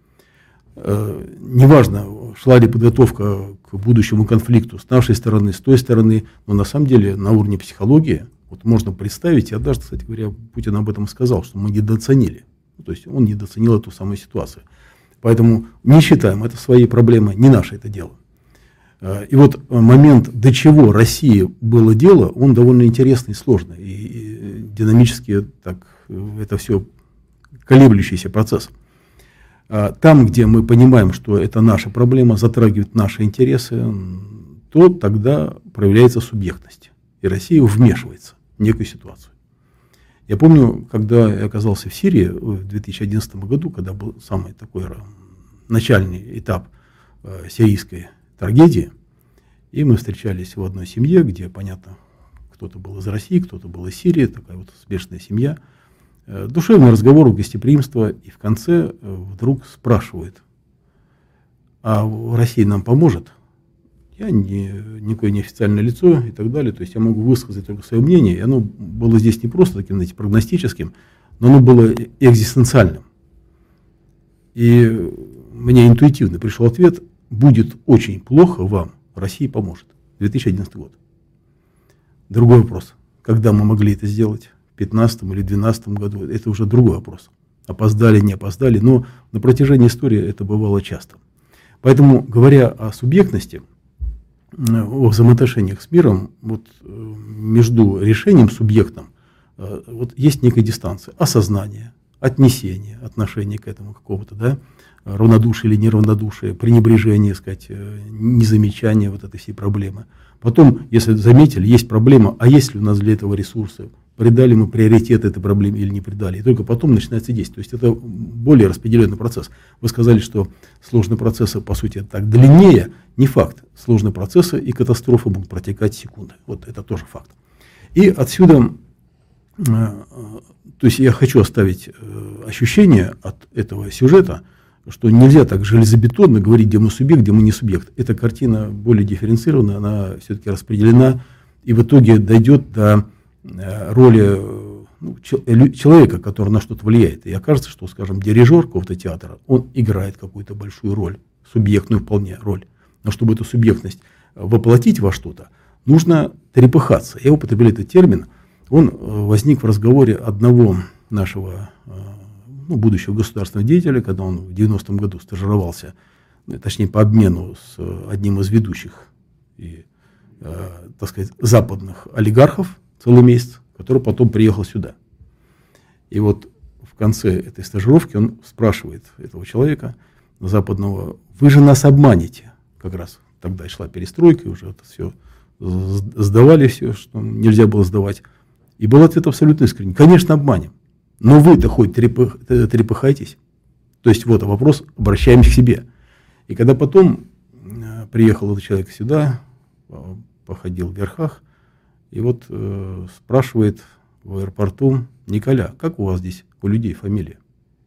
Неважно, шла ли подготовка к будущему конфликту с нашей стороны, с той стороны, но на самом деле на уровне психологии вот можно представить, я даже, кстати говоря, Путин об этом сказал, что мы недооценили. То есть он недооценил эту самую ситуацию. Поэтому не считаем это своей проблемой, не наше это дело. И вот момент, до чего России было дело, он довольно интересный и сложный. И динамически так, это все колеблющийся процесс. Там, где мы понимаем, что это наша проблема, затрагивает наши интересы, то тогда проявляется субъектность. И Россия вмешивается в некую ситуацию. Я помню, когда я оказался в Сирии в 2011 году, когда был самый такой начальный этап сирийской трагедии, и мы встречались в одной семье, где, понятно, кто-то был из России, кто-то был из Сирии, такая вот смешанная семья. Душевный разговор, гостеприимство, и в конце вдруг спрашивает: а Россия нам поможет? Я никакое неофициальное лицо и так далее, то есть я могу высказать только свое мнение, и оно было здесь не просто таким, знаете, прогностическим, но оно было экзистенциальным. И мне интуитивно пришел ответ: будет очень плохо вам, Россия поможет. 2011 год. Другой вопрос: когда мы могли это сделать? В 2015 или 2012 году? Это уже другой вопрос. Опоздали, не опоздали, но на протяжении истории это бывало часто. Поэтому, говоря о субъектности, о взаимоотношениях с миром, вот между решением субъектом вот есть некая дистанция, осознание, отнесение, отношение к этому какого-то, да, равнодушие или неравнодушие, пренебрежение, сказать, незамечание вот этой всей проблемы. Потом, если заметили, есть проблема, а есть ли у нас для этого ресурсы, придали мы приоритет этой проблеме или не придали, и только потом начинается действие. То есть это более распределенный процесс. Вы сказали, что сложные процессы, по сути, так длиннее, не факт. Сложные процессы и катастрофы будут протекать секунды. Вот это тоже факт. И отсюда, то есть я хочу оставить ощущение от этого сюжета, что нельзя так железобетонно говорить, где мы субъект, где мы не субъект. Эта картина более дифференцирована, она все-таки распределена и в итоге дойдет до роли человека, который на что-то влияет. И окажется, что, скажем, дирижер какого-то театра, он играет какую-то большую роль, субъектную вполне роль. Но чтобы эту субъектность воплотить во что-то, нужно трепыхаться. Я употребляю этот термин. Он возник в разговоре одного нашего будущего государственного деятеля, когда он в 90-м году стажировался, точнее по обмену с одним из ведущих и, так сказать, западных олигархов целый месяц, который потом приехал сюда. И вот в конце этой стажировки он спрашивает этого человека западного: вы же нас обманете. Как раз тогда шла перестройка, уже это все сдавали, все, что нельзя было сдавать. И был ответ абсолютно искренний: конечно, обманем. Но вы-то хоть трепыхайтесь. То есть вот вопрос, обращаемся к себе. И когда потом приехал этот человек сюда, походил в верхах, и вот спрашивает в аэропорту: Николя, как у вас здесь у людей фамилия?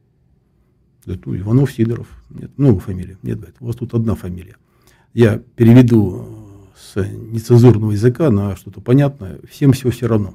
Говорит: Иванов, Сидоров. Нет, много фамилий. Нет, говорит, у вас тут одна фамилия. Я переведу с нецензурного языка на что-то понятное. Всем все равно.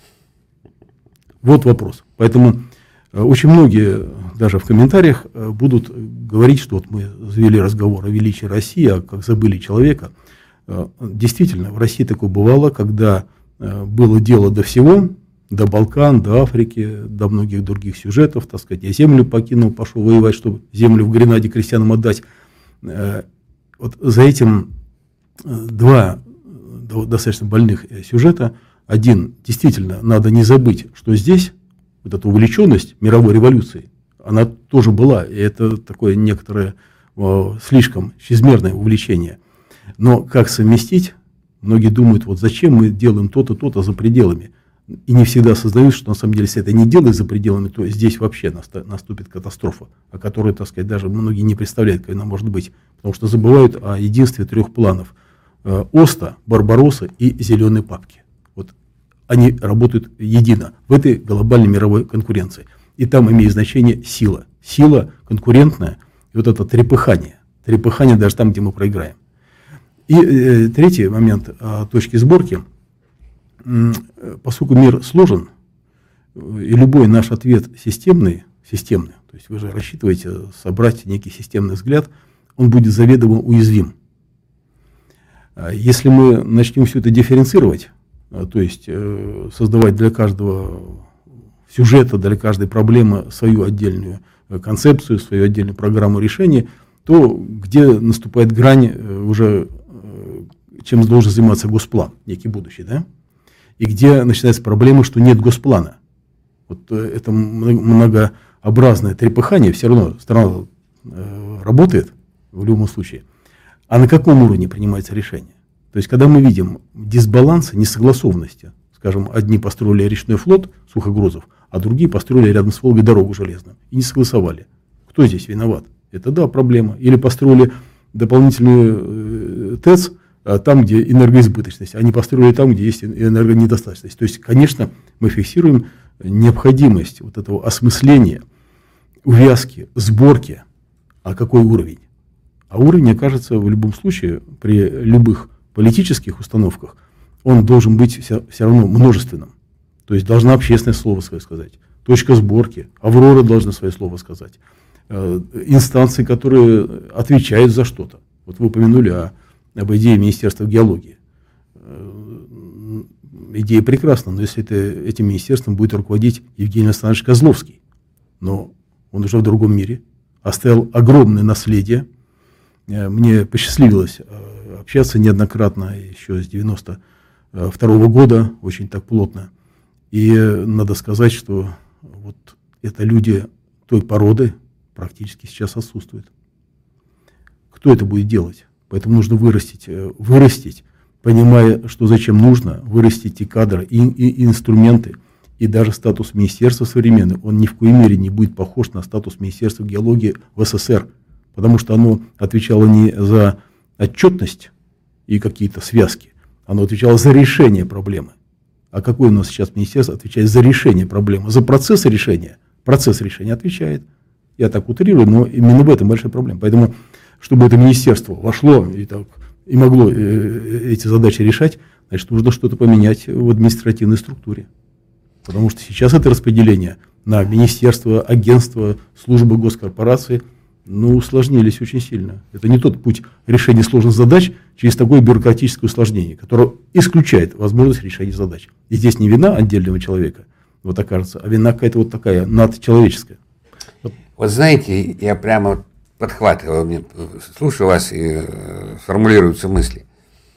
Вот вопрос. Поэтому очень многие даже в комментариях будут говорить, что вот мы завели разговор о величии России, а как забыли человека. Действительно, в России такое бывало, когда было дело до всего, до Балкан, до Африки, до многих других сюжетов, так сказать. Я землю покинул, пошел воевать, чтобы землю в Гренаде крестьянам отдать. Вот за этим два достаточно больных сюжета. Один, действительно, надо не забыть, что здесь вот эта увлеченность мировой революцией, она тоже была, и это такое некоторое слишком чрезмерное увлечение. Но как совместить? Многие думают, вот зачем мы делаем то-то, то-то за пределами. И не всегда осознают, что на самом деле, если это не делать за пределами, то здесь вообще наступит катастрофа, о которой, так сказать, даже многие не представляют, как она может быть. Потому что забывают о единстве трех планов: Оста, Барбаросса и зеленой папки. Вот они работают едино в этой глобальной мировой конкуренции. И там имеет значение сила. Сила конкурентная и вот это трепыхание. Трепыхание даже там, где мы проиграем. И третий момент точки сборки. поскольку мир сложен, и любой наш ответ системный, то есть вы же рассчитываете собрать некий системный взгляд, он будет заведомо уязвим. Если мы начнем все это дифференцировать, то есть создавать для каждого сюжета, для каждой проблемы свою отдельную концепцию, свою отдельную программу решения, то где наступает грань уже, чем должен заниматься госплан, некий будущий, да? И где начинается проблема, что нет госплана. Вот это многообразное трепыхание, все равно страна работает в любом случае. А на каком уровне принимается решение? То есть, когда мы видим дисбалансы, несогласованности, скажем, одни построили речной флот сухогрузов, а другие построили рядом с Волгой дорогу железную и не согласовали. Кто здесь виноват? Это, да, проблема. Или построили дополнительную ТЭЦ там, где энергоизбыточность, а не построили там, где есть энергонедостаточность. То есть, конечно, мы фиксируем необходимость вот этого осмысления, увязки, сборки. А какой уровень? А уровень окажется в любом случае при любых политических установках, он должен быть все равно множественным. То есть должна общественное слово свое сказать, точка сборки, Аврора должна свое слово сказать, инстанции, которые отвечают за что-то. Вот вы упомянули об идее Министерства геологии. Идея прекрасна, но если этим министерством будет руководить Евгений Александрович Козловский, но он уже в другом мире, оставил огромное наследие. Мне посчастливилось общаться неоднократно еще с 92 года, очень так плотно. И надо сказать, что вот это люди той породы практически сейчас отсутствуют. Кто это будет делать? Поэтому нужно вырастить, понимая, что зачем нужно, вырастить и кадры, и инструменты, и даже статус министерства современный. Он ни в коей мере не будет похож на статус Министерства геологии в СССР, потому что оно отвечало не за отчетность и какие-то связки, оно отвечало за решение проблемы. А какое у нас сейчас министерство отвечает за решение проблемы? За процесс решения. Процесс решения отвечает. Я так утрирую, но именно в этом большая проблема. Поэтому, чтобы это министерство вошло и могло эти задачи решать, значит, нужно что-то поменять в административной структуре. Потому что сейчас это распределение на министерство, агентство, службы, госкорпорации усложнились очень сильно. Это не тот путь решения сложных задач через такое бюрократическое усложнение, которое исключает возможность решения задач. И здесь не вина отдельного человека, вот окажется, а вина какая-то вот такая надчеловеческая. Вот знаете, я прямо подхватываю, слушаю вас и формулируются мысли.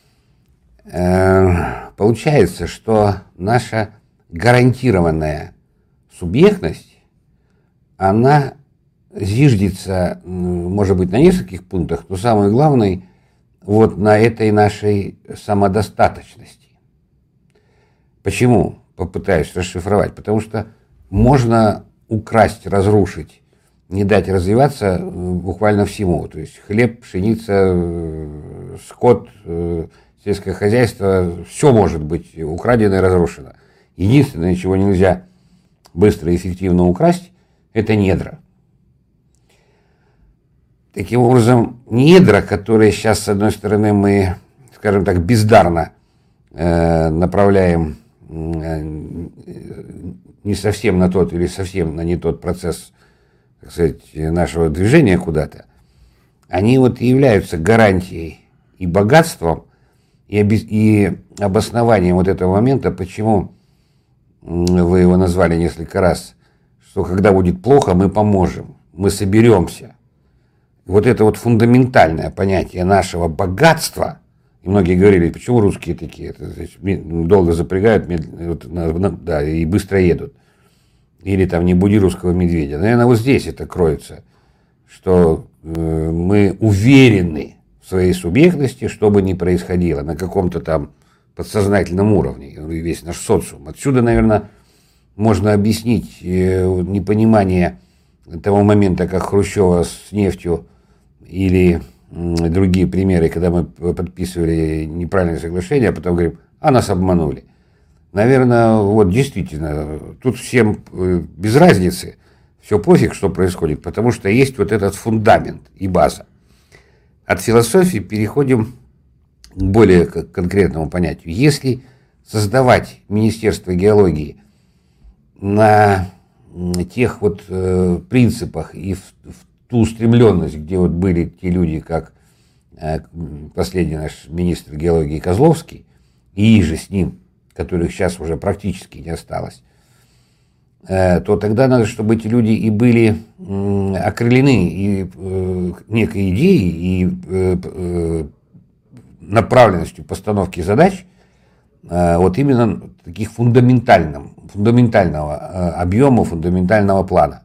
Получается, что наша гарантированная субъектность, она зиждется, может быть, на нескольких пунктах, но самый главный вот на этой нашей самодостаточности. Почему? Попытаюсь расшифровать. Потому что можно украсть, разрушить, не дать развиваться буквально всему. То есть хлеб, пшеница, скот, сельское хозяйство, все может быть украдено и разрушено. Единственное, чего нельзя быстро и эффективно украсть, это недра. Таким образом, недра, которые сейчас, с одной стороны, мы, скажем так, бездарно направляем не совсем на тот или совсем на не тот процесс, так сказать, нашего движения куда-то, они вот являются гарантией и богатством, и обоснованием вот этого момента, почему вы его назвали несколько раз, что когда будет плохо, мы поможем, мы соберемся. Вот это вот фундаментальное понятие нашего богатства, и многие говорили, почему русские такие, это, значит, долго запрягают, да, и быстро едут. Или там не буди русского медведя. Наверное, вот здесь это кроется, что мы уверены в своей субъектности, что бы ни происходило, на каком-то там подсознательном уровне, весь наш социум. Отсюда, наверное, можно объяснить непонимание того момента, как Хрущева с нефтью или другие примеры, когда мы подписывали неправильное соглашение, а потом говорим, а нас обманули. Наверное, вот действительно, тут всем без разницы, все пофиг, что происходит, потому что есть вот этот фундамент и база. От философии переходим к более конкретному понятию. Если создавать Министерство геологии на тех вот принципах и в ту устремленность, где вот были те люди, как последний наш министр геологии Козловский, и же с ним, которых сейчас уже практически не осталось, то тогда надо, чтобы эти люди и были окрылены и некой идеей, и направленностью постановки задач, вот именно таких фундаментального объема, фундаментального плана.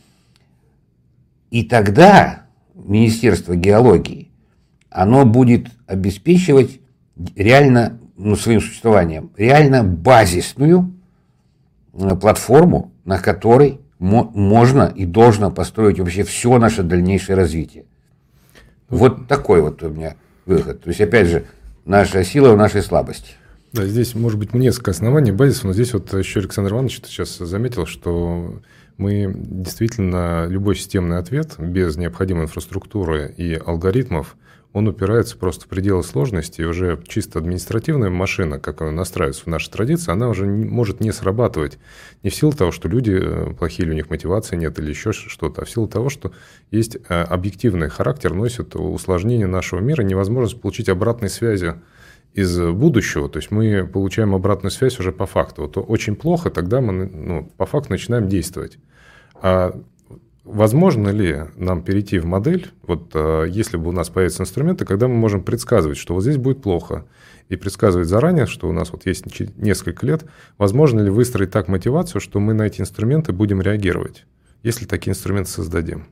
И тогда Министерство геологии, оно будет обеспечивать реально, своим существованием, реально базисную платформу, на которой можно и должно построить вообще все наше дальнейшее развитие. Вот такой вот у меня выход. То есть, опять же, наша сила в нашей слабости. Да, здесь может быть несколько оснований базиса, но здесь вот еще Александр Иванович сейчас заметил, что мы действительно любой системный ответ без необходимой инфраструктуры и алгоритмов, он упирается просто в пределы сложности, и уже чисто административная машина, как она настраивается в нашей традиции, она уже может не срабатывать. Не в силу того, что люди плохие, или у них мотивации нет, или еще что-то, а в силу того, что есть объективный характер, носит усложнение нашего мира, невозможность получить обратной связи из будущего, то есть мы получаем обратную связь уже по факту. Вот очень плохо, тогда мы по факту начинаем действовать. А возможно ли нам перейти в модель, вот если бы у нас появятся инструменты, когда мы можем предсказывать, что вот здесь будет плохо, и предсказывать заранее, что у нас вот есть несколько лет, возможно ли выстроить так мотивацию, что мы на эти инструменты будем реагировать, если такие инструменты создадим?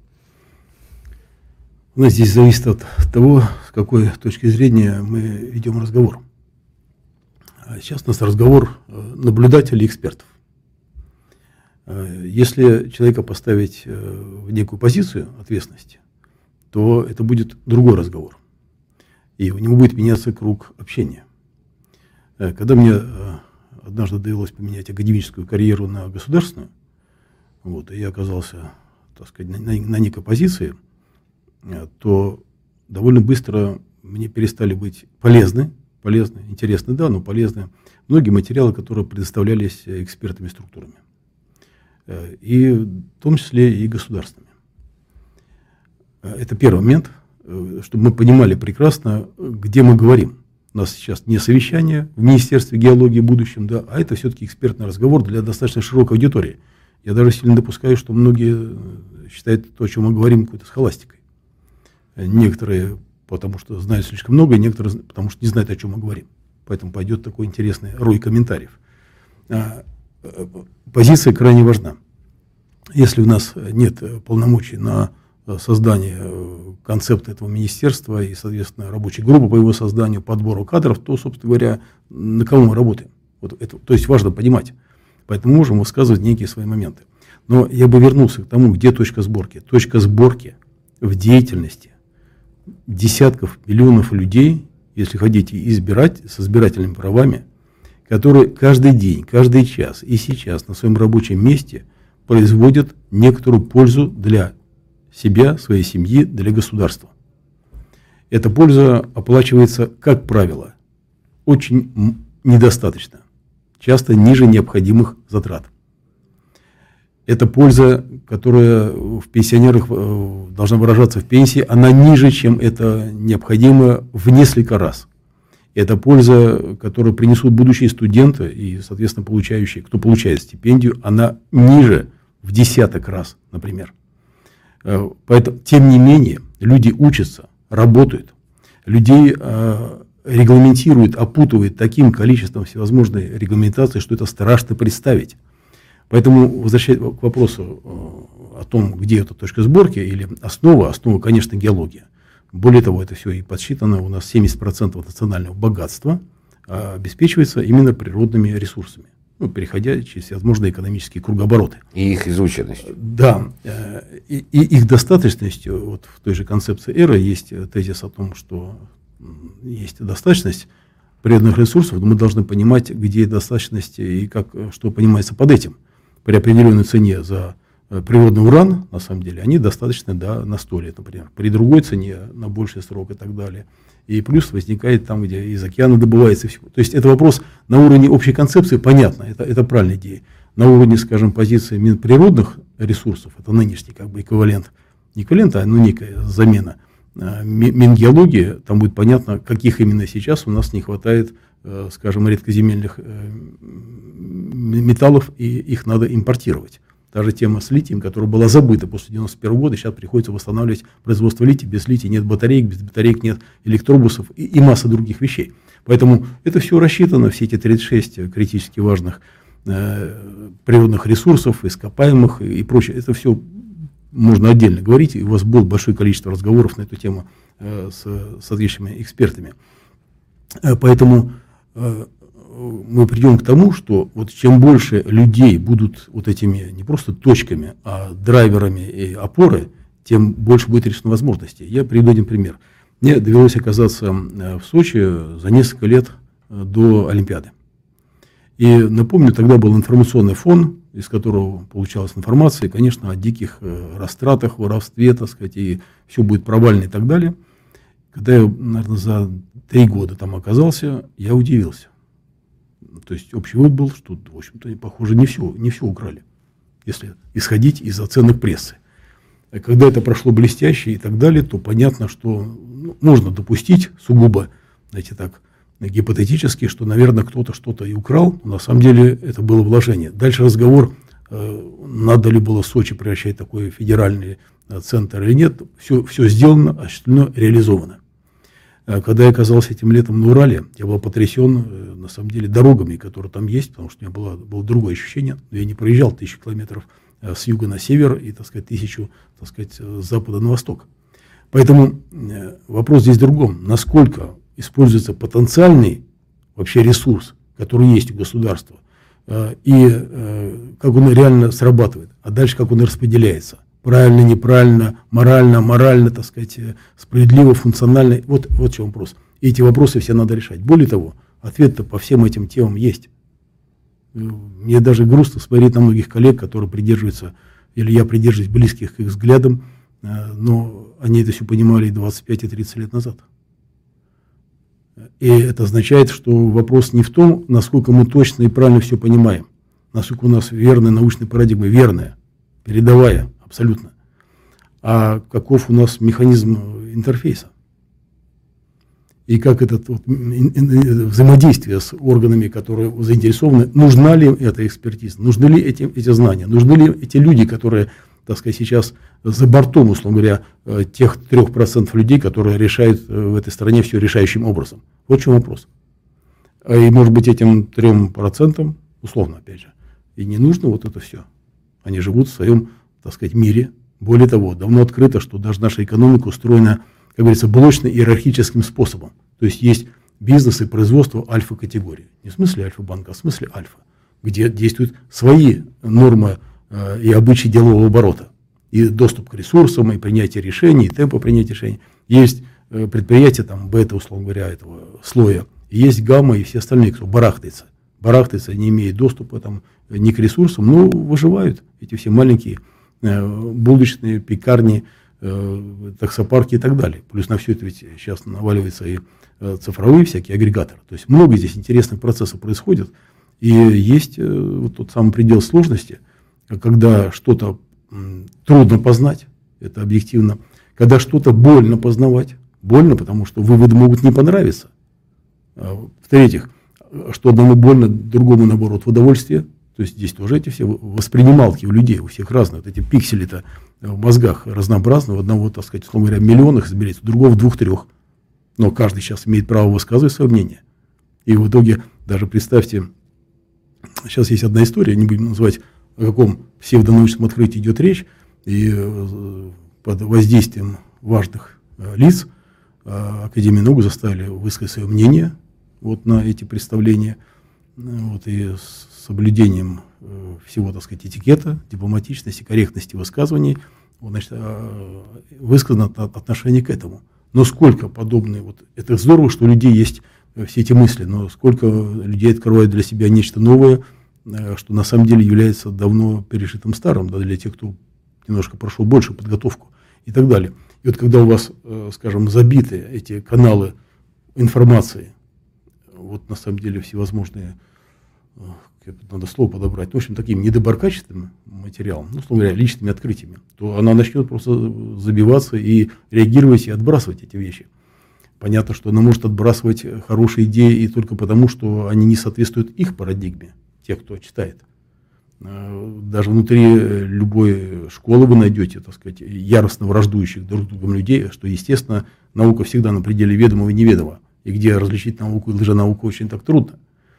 У нас здесь зависит от того, с какой точки зрения мы ведем разговор. Сейчас у нас разговор наблюдателей и экспертов. Если человека поставить в некую позицию ответственности, то это будет другой разговор. И у него будет меняться круг общения. Когда мне однажды довелось поменять академическую карьеру на государственную, и я оказался, так сказать, на некой позиции, то довольно быстро мне перестали быть полезны, интересны, да, но полезны многие материалы, которые предоставлялись экспертными структурами, и в том числе и государственными. Это первый момент, чтобы мы понимали прекрасно, где мы говорим. У нас сейчас не совещание в Министерстве геологии в будущем, да, а это все-таки экспертный разговор для достаточно широкой аудитории. Я даже сильно допускаю, что многие считают то, о чем мы говорим, какой-то схоластикой. Некоторые потому что знают слишком много, и некоторые потому что не знают, о чем мы говорим. Поэтому пойдет такой интересный рой комментариев. Позиция крайне важна. Если у нас нет полномочий на создание концепта этого министерства и, соответственно, рабочей группы по его созданию, подбору кадров, то, собственно говоря, на кого мы работаем. Вот это, то есть важно понимать. Поэтому можем высказывать некие свои моменты. Но я бы вернулся к тому, где точка сборки. Точка сборки в деятельности десятков миллионов людей, если хотите, избирать с избирательными правами, которые каждый день, каждый час и сейчас на своем рабочем месте производят некоторую пользу для себя, своей семьи, для государства. Эта польза оплачивается, как правило, очень недостаточно, часто ниже необходимых затрат. Эта польза, которая в пенсионерах должна выражаться в пенсии, она ниже, чем это необходимо в несколько раз. Это польза, которую принесут будущие студенты и, соответственно, получающие, кто получает стипендию, она ниже в десяток раз, например. Поэтому, тем не менее, люди учатся, работают, людей регламентируют, опутывают таким количеством всевозможной регламентации, что это страшно представить. Поэтому, возвращаясь к вопросу о том, где эта точка сборки или основа, конечно, геология. Более того, это все и подсчитано, у нас 70% национального богатства обеспечивается именно природными ресурсами, переходя через всевозможные экономические кругообороты. И их изученностью. Да, и их достаточностью, вот в той же концепции эры есть тезис о том, что есть достаточность природных ресурсов, но мы должны понимать, где достаточность и как, что понимается под этим. При определенной цене за природный уран, на самом деле, они достаточно, да, на столе, например, при другой цене, на больший срок и так далее. И плюс возникает там, где из океана добывается все. То есть это вопрос на уровне общей концепции, понятно, это правильная идея. На уровне, скажем, позиции природных ресурсов, это нынешний как бы эквивалент, не эквивалент, а некая замена Мингеологии, там будет понятно, каких именно сейчас у нас не хватает, скажем, редкоземельных металлов, и их надо импортировать. Та же тема с литием, которая была забыта после 1991 года, сейчас приходится восстанавливать производство лития. Без лития нет батареек, без батареек нет электробусов и масса других вещей. Поэтому это все рассчитано, все эти 36 критически важных природных ресурсов, ископаемых и прочее. Это все можно отдельно говорить, и у вас было большое количество разговоров на эту тему с соответствующими экспертами. Поэтому мы придем к тому, что вот чем больше людей будут вот этими не просто точками, а драйверами и опорой, тем больше будет решено возможностей. Я приведу один пример. Мне довелось оказаться в Сочи за несколько лет до Олимпиады. И напомню, тогда был информационный фон, из которого получалась информация, конечно, о диких растратах, воровстве, так сказать, и все будет провально и так далее. Когда я, наверное, за 3 года там оказался, я удивился. То есть общий вывод был, что, в общем-то, похоже, не все украли, если исходить из оценок прессы. А когда это прошло блестяще и так далее, то понятно, что можно допустить сугубо, знаете, так, гипотетически, что, наверное, кто-то что-то и украл, но на самом деле это было вложение. Дальше разговор, надо ли было Сочи превращать в такой федеральный центр или нет. Все сделано, осуществлено, реализовано. Когда я оказался этим летом на Урале, я был потрясен, на самом деле, дорогами, которые там есть, потому что у меня было другое ощущение. Я не проезжал 1000 километров с юга на север и, так сказать, 1000, так сказать, с запада на восток. Поэтому вопрос здесь в другом. Насколько используется потенциальный вообще ресурс, который есть у государства, и как он реально срабатывает, а дальше как он распределяется. Правильно, неправильно, морально, так сказать, справедливо, функционально. Вот в чем вопрос. И эти вопросы все надо решать. Более того, ответ-то по всем этим темам есть. Мне даже грустно смотреть на многих коллег, которые придерживаются, или я придерживаюсь близких к их взглядам, но они это все понимали и 25, и 30 лет назад. И это означает, что вопрос не в том, насколько мы точно и правильно все понимаем, насколько у нас верная научная парадигма, верная, передовая, абсолютно, а каков у нас механизм интерфейса. И как это взаимодействие с органами, которые заинтересованы, нужна ли эта экспертиза, нужны ли эти знания, нужны ли эти люди, которые, так сказать, сейчас за бортом, условно говоря, тех 3% людей, которые решают в этой стране все решающим образом. Вот в чем вопрос. И, может быть, этим 3%, условно, опять же, и не нужно вот это все. Они живут в своем, так сказать, мире. Более того, давно открыто, что даже наша экономика устроена, как говорится, блочно-иерархическим способом. То есть есть бизнес и производство альфа-категории. Не в смысле альфа-банка, а в смысле альфа, где действуют свои нормы и обычаи делового оборота. И доступ к ресурсам, и принятие решений, и темпа принятия решений. Есть предприятия, там, бета, условно говоря, этого слоя, и есть гамма, и все остальные, кто барахтается. Барахтается, не имеет доступа там, ни к ресурсам, но выживают эти все маленькие булочные, пекарни, таксопарки и так далее. Плюс на все это ведь сейчас наваливаются и цифровые всякие агрегаторы. То есть много здесь интересных процессов происходит. И есть вот тот самый предел сложности, когда что-то трудно познать, это объективно, когда что-то больно познавать, больно, потому что выводы могут не понравиться. В-третьих, что одному больно, другому, наоборот, в удовольствие. То есть здесь тоже эти все воспринималки у людей, у всех разные. Вот эти пиксели-то в мозгах разнообразны. У одного, так сказать, условно говоря, в миллионах соберется, у другого в 2-3. Но каждый сейчас имеет право высказывать свое мнение. И в итоге, даже представьте, сейчас есть одна история, не будем называть, о каком псевдонаучном открытии идет речь, и под воздействием важных лиц Академию наук заставили высказать свое мнение вот на эти представления, вот, и с соблюдением всего, так сказать, этикета, дипломатичности, корректности высказываний, вот, значит, высказано отношение к этому. Но сколько подобные, вот, это здорово, что у людей есть все эти мысли, но сколько людей открывают для себя нечто новое, что на самом деле является давно пережитым старым, да, для тех, кто немножко прошел большую подготовку и так далее. И вот когда у вас, скажем, забиты эти каналы информации, вот на самом деле всевозможные, надо слово подобрать, в общем, таким недоброкачественным материалом, ну, условно говоря, личными открытиями, то она начнет просто забиваться и реагировать и отбрасывать эти вещи. Понятно, что она может отбрасывать хорошие идеи и только потому, что они не соответствуют их парадигме, тех, кто читает. Даже внутри любой школы вы найдете, так сказать, яростно враждующих друг с другом людей, что, естественно, наука всегда на пределе ведомого и неведомого, и где различить науку и лженауку очень так трудно.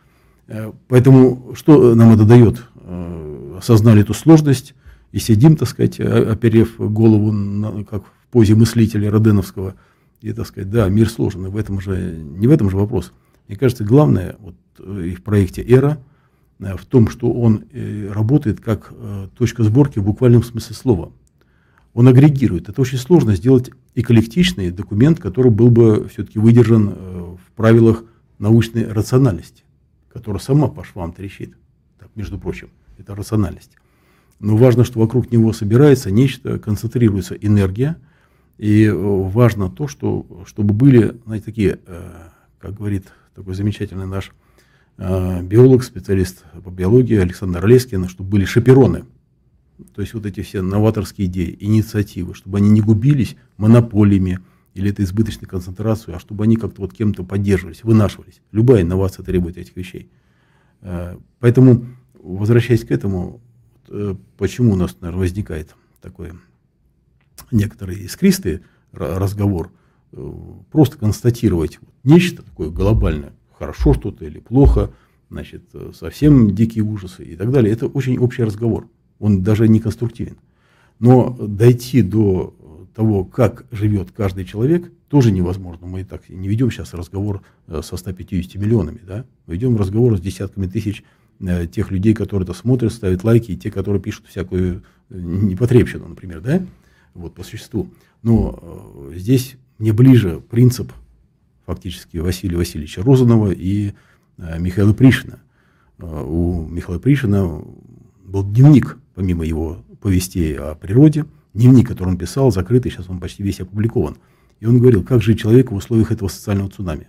Поэтому что нам это дает? Осознали эту сложность и сидим, так сказать, оперев голову, как в позе мыслителя Роденовского, и, так сказать, да, мир сложен, и не в этом же вопрос. Мне кажется, главное вот, и в проекте «Эра» в том, что он работает как точка сборки в буквальном смысле слова. Он агрегирует. Это очень сложно сделать эколектичный документ, который был бы все-таки выдержан в правилах научной рациональности, которая сама по швам трещит. Так, между прочим, это рациональность. Но важно, что вокруг него собирается нечто, концентрируется энергия. И важно то, чтобы были, знаете, такие, как говорит такой замечательный наш биолог, специалист по биологии Александр Олескин, чтобы были шапероны. То есть вот эти все новаторские идеи, инициативы, чтобы они не губились монополиями или это избыточной концентрацией, а чтобы они как-то вот кем-то поддерживались, вынашивались. Любая инновация требует этих вещей. Поэтому, возвращаясь к этому, почему у нас, наверное, возникает такой некоторый искристый разговор, просто констатировать нечто такое глобальное, хорошо что-то или плохо, значит, совсем дикие ужасы и так далее. Это очень общий разговор, он даже не конструктивен. Но дойти до того, как живет каждый человек, тоже невозможно. Мы так не ведем сейчас разговор со 150 миллионами, да? Мы ведем разговор с десятками тысяч тех людей, которые это смотрят, ставят лайки, и те, которые пишут всякую непотребщину, например, да? Вот, по существу. Но здесь мне ближе принцип фактически Василия Васильевича Розанова и Михаила Пришвина. У Михаила Пришвина был дневник, помимо его повестей о природе, дневник, который он писал, закрытый, сейчас он почти весь опубликован. И он говорил, как жить человеку в условиях этого социального цунами,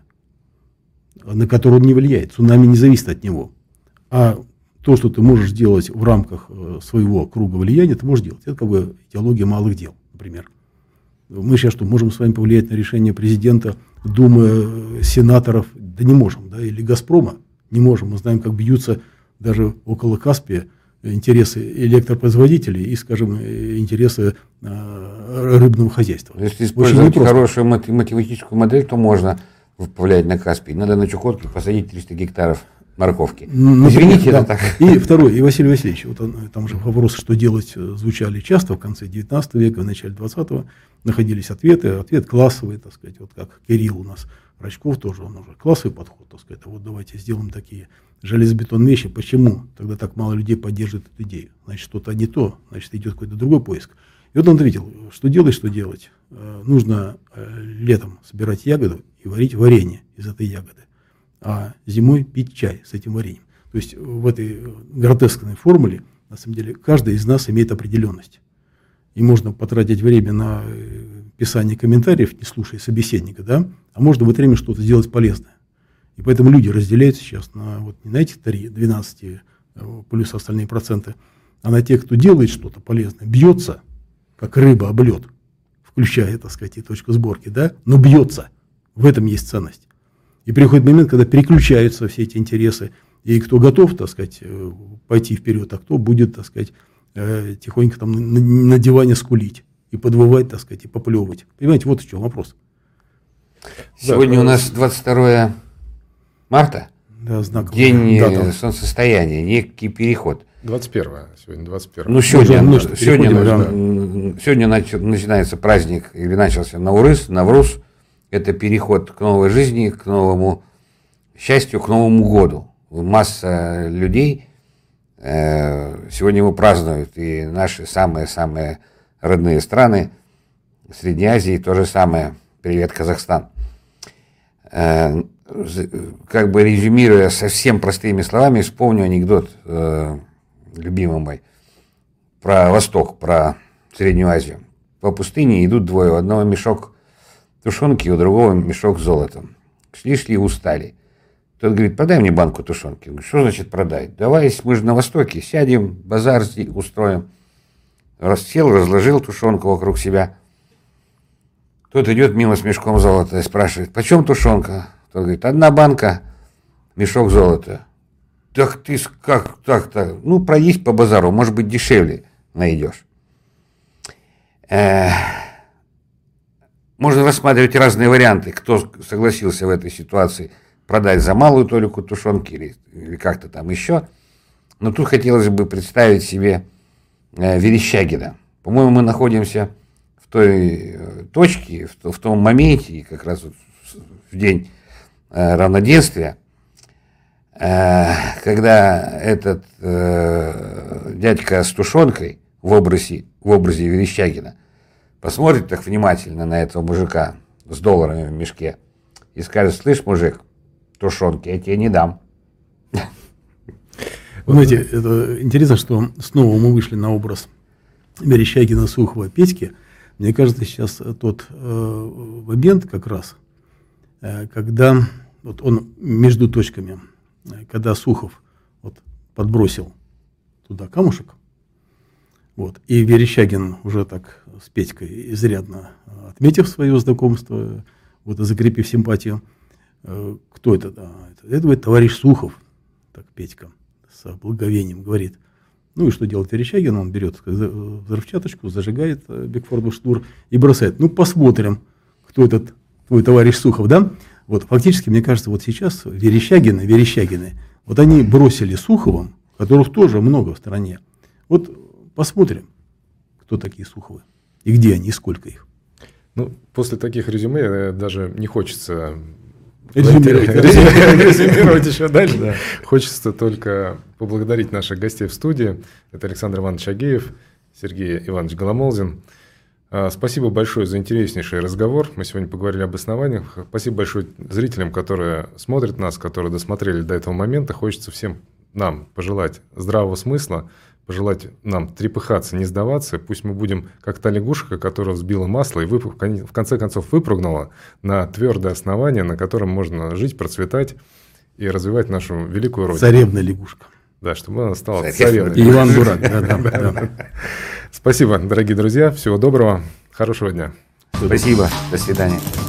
на которое он не влияет. Цунами не зависит от него. А то, что ты можешь делать в рамках своего круга влияния, ты можешь делать. Это как бы идеология малых дел, например. Мы сейчас что, можем с вами повлиять на решение президента, Думы, сенаторов? Да не можем. Да? Или Газпрома? Не можем. Мы знаем, как бьются даже около Каспия интересы электропроизводителей и, скажем, интересы рыбного хозяйства. Если использовать хорошую математическую модель, то можно повлиять на Каспий. Надо на Чукотке посадить 300 гектаров морковки. Извините, да. это так. И второй, и Василий Васильевич, вот там же вопросы, что делать, звучали часто в конце 19 века, в начале 20-го, находились ответы. Ответ классовый, так сказать, вот как Кирилл у нас, Рачков тоже, он уже классовый подход, так сказать, вот давайте сделаем такие железобетонные вещи. Почему тогда так мало людей поддерживает эту идею? Значит, что-то не то, значит, идет какой-то другой поиск. И вот он ответил, что делать. Нужно летом собирать ягоду и варить варенье из этой ягоды, а зимой пить чай с этим вареньем. То есть в этой гротескной формуле, на самом деле, каждый из нас имеет определенность. И можно потратить время на писание комментариев, не слушая собеседника, да? А можно в это время что-то сделать полезное. И поэтому люди разделяются сейчас на, вот, не на эти 12 плюс остальные проценты, а на тех, кто делает что-то полезное, бьется, как рыба об лед, включая, так сказать, и точку сборки, да? Но бьется. В этом есть ценность. И приходит момент, когда переключаются все эти интересы, и кто готов, так сказать, пойти вперед, а кто будет, так сказать, тихонько там на диване скулить и подвывать, так сказать, и поплевывать. Понимаете, вот в чем вопрос. Сегодня у нас 22 марта, да, день солнцестояния, некий переход. 21-е, сегодня 21-е. Ну, сегодня начинается праздник, или начался Навруз. Это переход к новой жизни, к новому счастью, к Новому году. Масса людей сегодня его празднуют, и наши самые-самые родные страны Средней Азии то же самое. Привет, Казахстан. как бы резюмируя совсем простыми словами, вспомню анекдот любимый мой про Восток, про Среднюю Азию. По пустыне идут двое, у одного мешок тушенки, у другого мешок с золотом. Шли, устали. Тот говорит: продай мне банку тушенки. Говорит: что значит продай? Давай, мы же на Востоке, сядем, базар устроим. Сел, разложил тушенку вокруг себя. Тот идет мимо с мешком золота и спрашивает: почем тушенка? Тот говорит: одна банка, мешок золота. Так ты как так-то? Ну, проесть по базару, может быть, дешевле найдешь. Можно рассматривать разные варианты, кто согласился в этой ситуации продать за малую толику тушенки или как-то там еще. Но тут хотелось бы представить себе Верещагина. По-моему, мы находимся в той точке, в том моменте, как раз вот в день равноденствия, когда этот дядька с тушенкой в образе Верещагина посмотрит так внимательно на этого мужика с долларами в мешке и скажет: слышь, мужик, тушенки я тебе не дам. Вы знаете, это интересно, что снова мы вышли на образ Верещагина, Сухова, Петьки. Мне кажется, сейчас тот момент как раз, когда вот он между точками, когда Сухов вот подбросил туда камушек, вот, и Верещагин уже так с Петькой изрядно отметив свое знакомство, вот, и закрепив симпатию. Кто это? Да, это товарищ Сухов, так Петька с благоговением говорит. Ну и что делает Верещагин? Он берет взрывчаточку, зажигает Бигфордов шнур и бросает. Ну, посмотрим, кто этот твой товарищ Сухов, да? Вот, фактически, мне кажется, вот сейчас Верещагины, вот они бросили Суховым, которых тоже много в стране. Вот посмотрим, кто такие Суховы, и где они, и сколько их. Ну, после таких резюме даже не хочется резюмировать еще дальше. Да. Хочется только поблагодарить наших гостей в студии. Это Александр Иванович Агеев, Сергей Иванович Голомолзин. Спасибо большое за интереснейший разговор. Мы сегодня поговорили об основаниях. Спасибо большое зрителям, которые смотрят нас, которые досмотрели до этого момента. Хочется всем нам пожелать здравого смысла, пожелать нам трепыхаться, не сдаваться. Пусть мы будем как та лягушка, которая взбила масло и в конце концов выпрыгнула на твердое основание, на котором можно жить, процветать и развивать нашу великую родину. Царевна лягушка. Да, чтобы она стала царевной. И Иван Дурак. Да. Спасибо, дорогие друзья. Всего доброго. Хорошего дня. Спасибо. До свидания.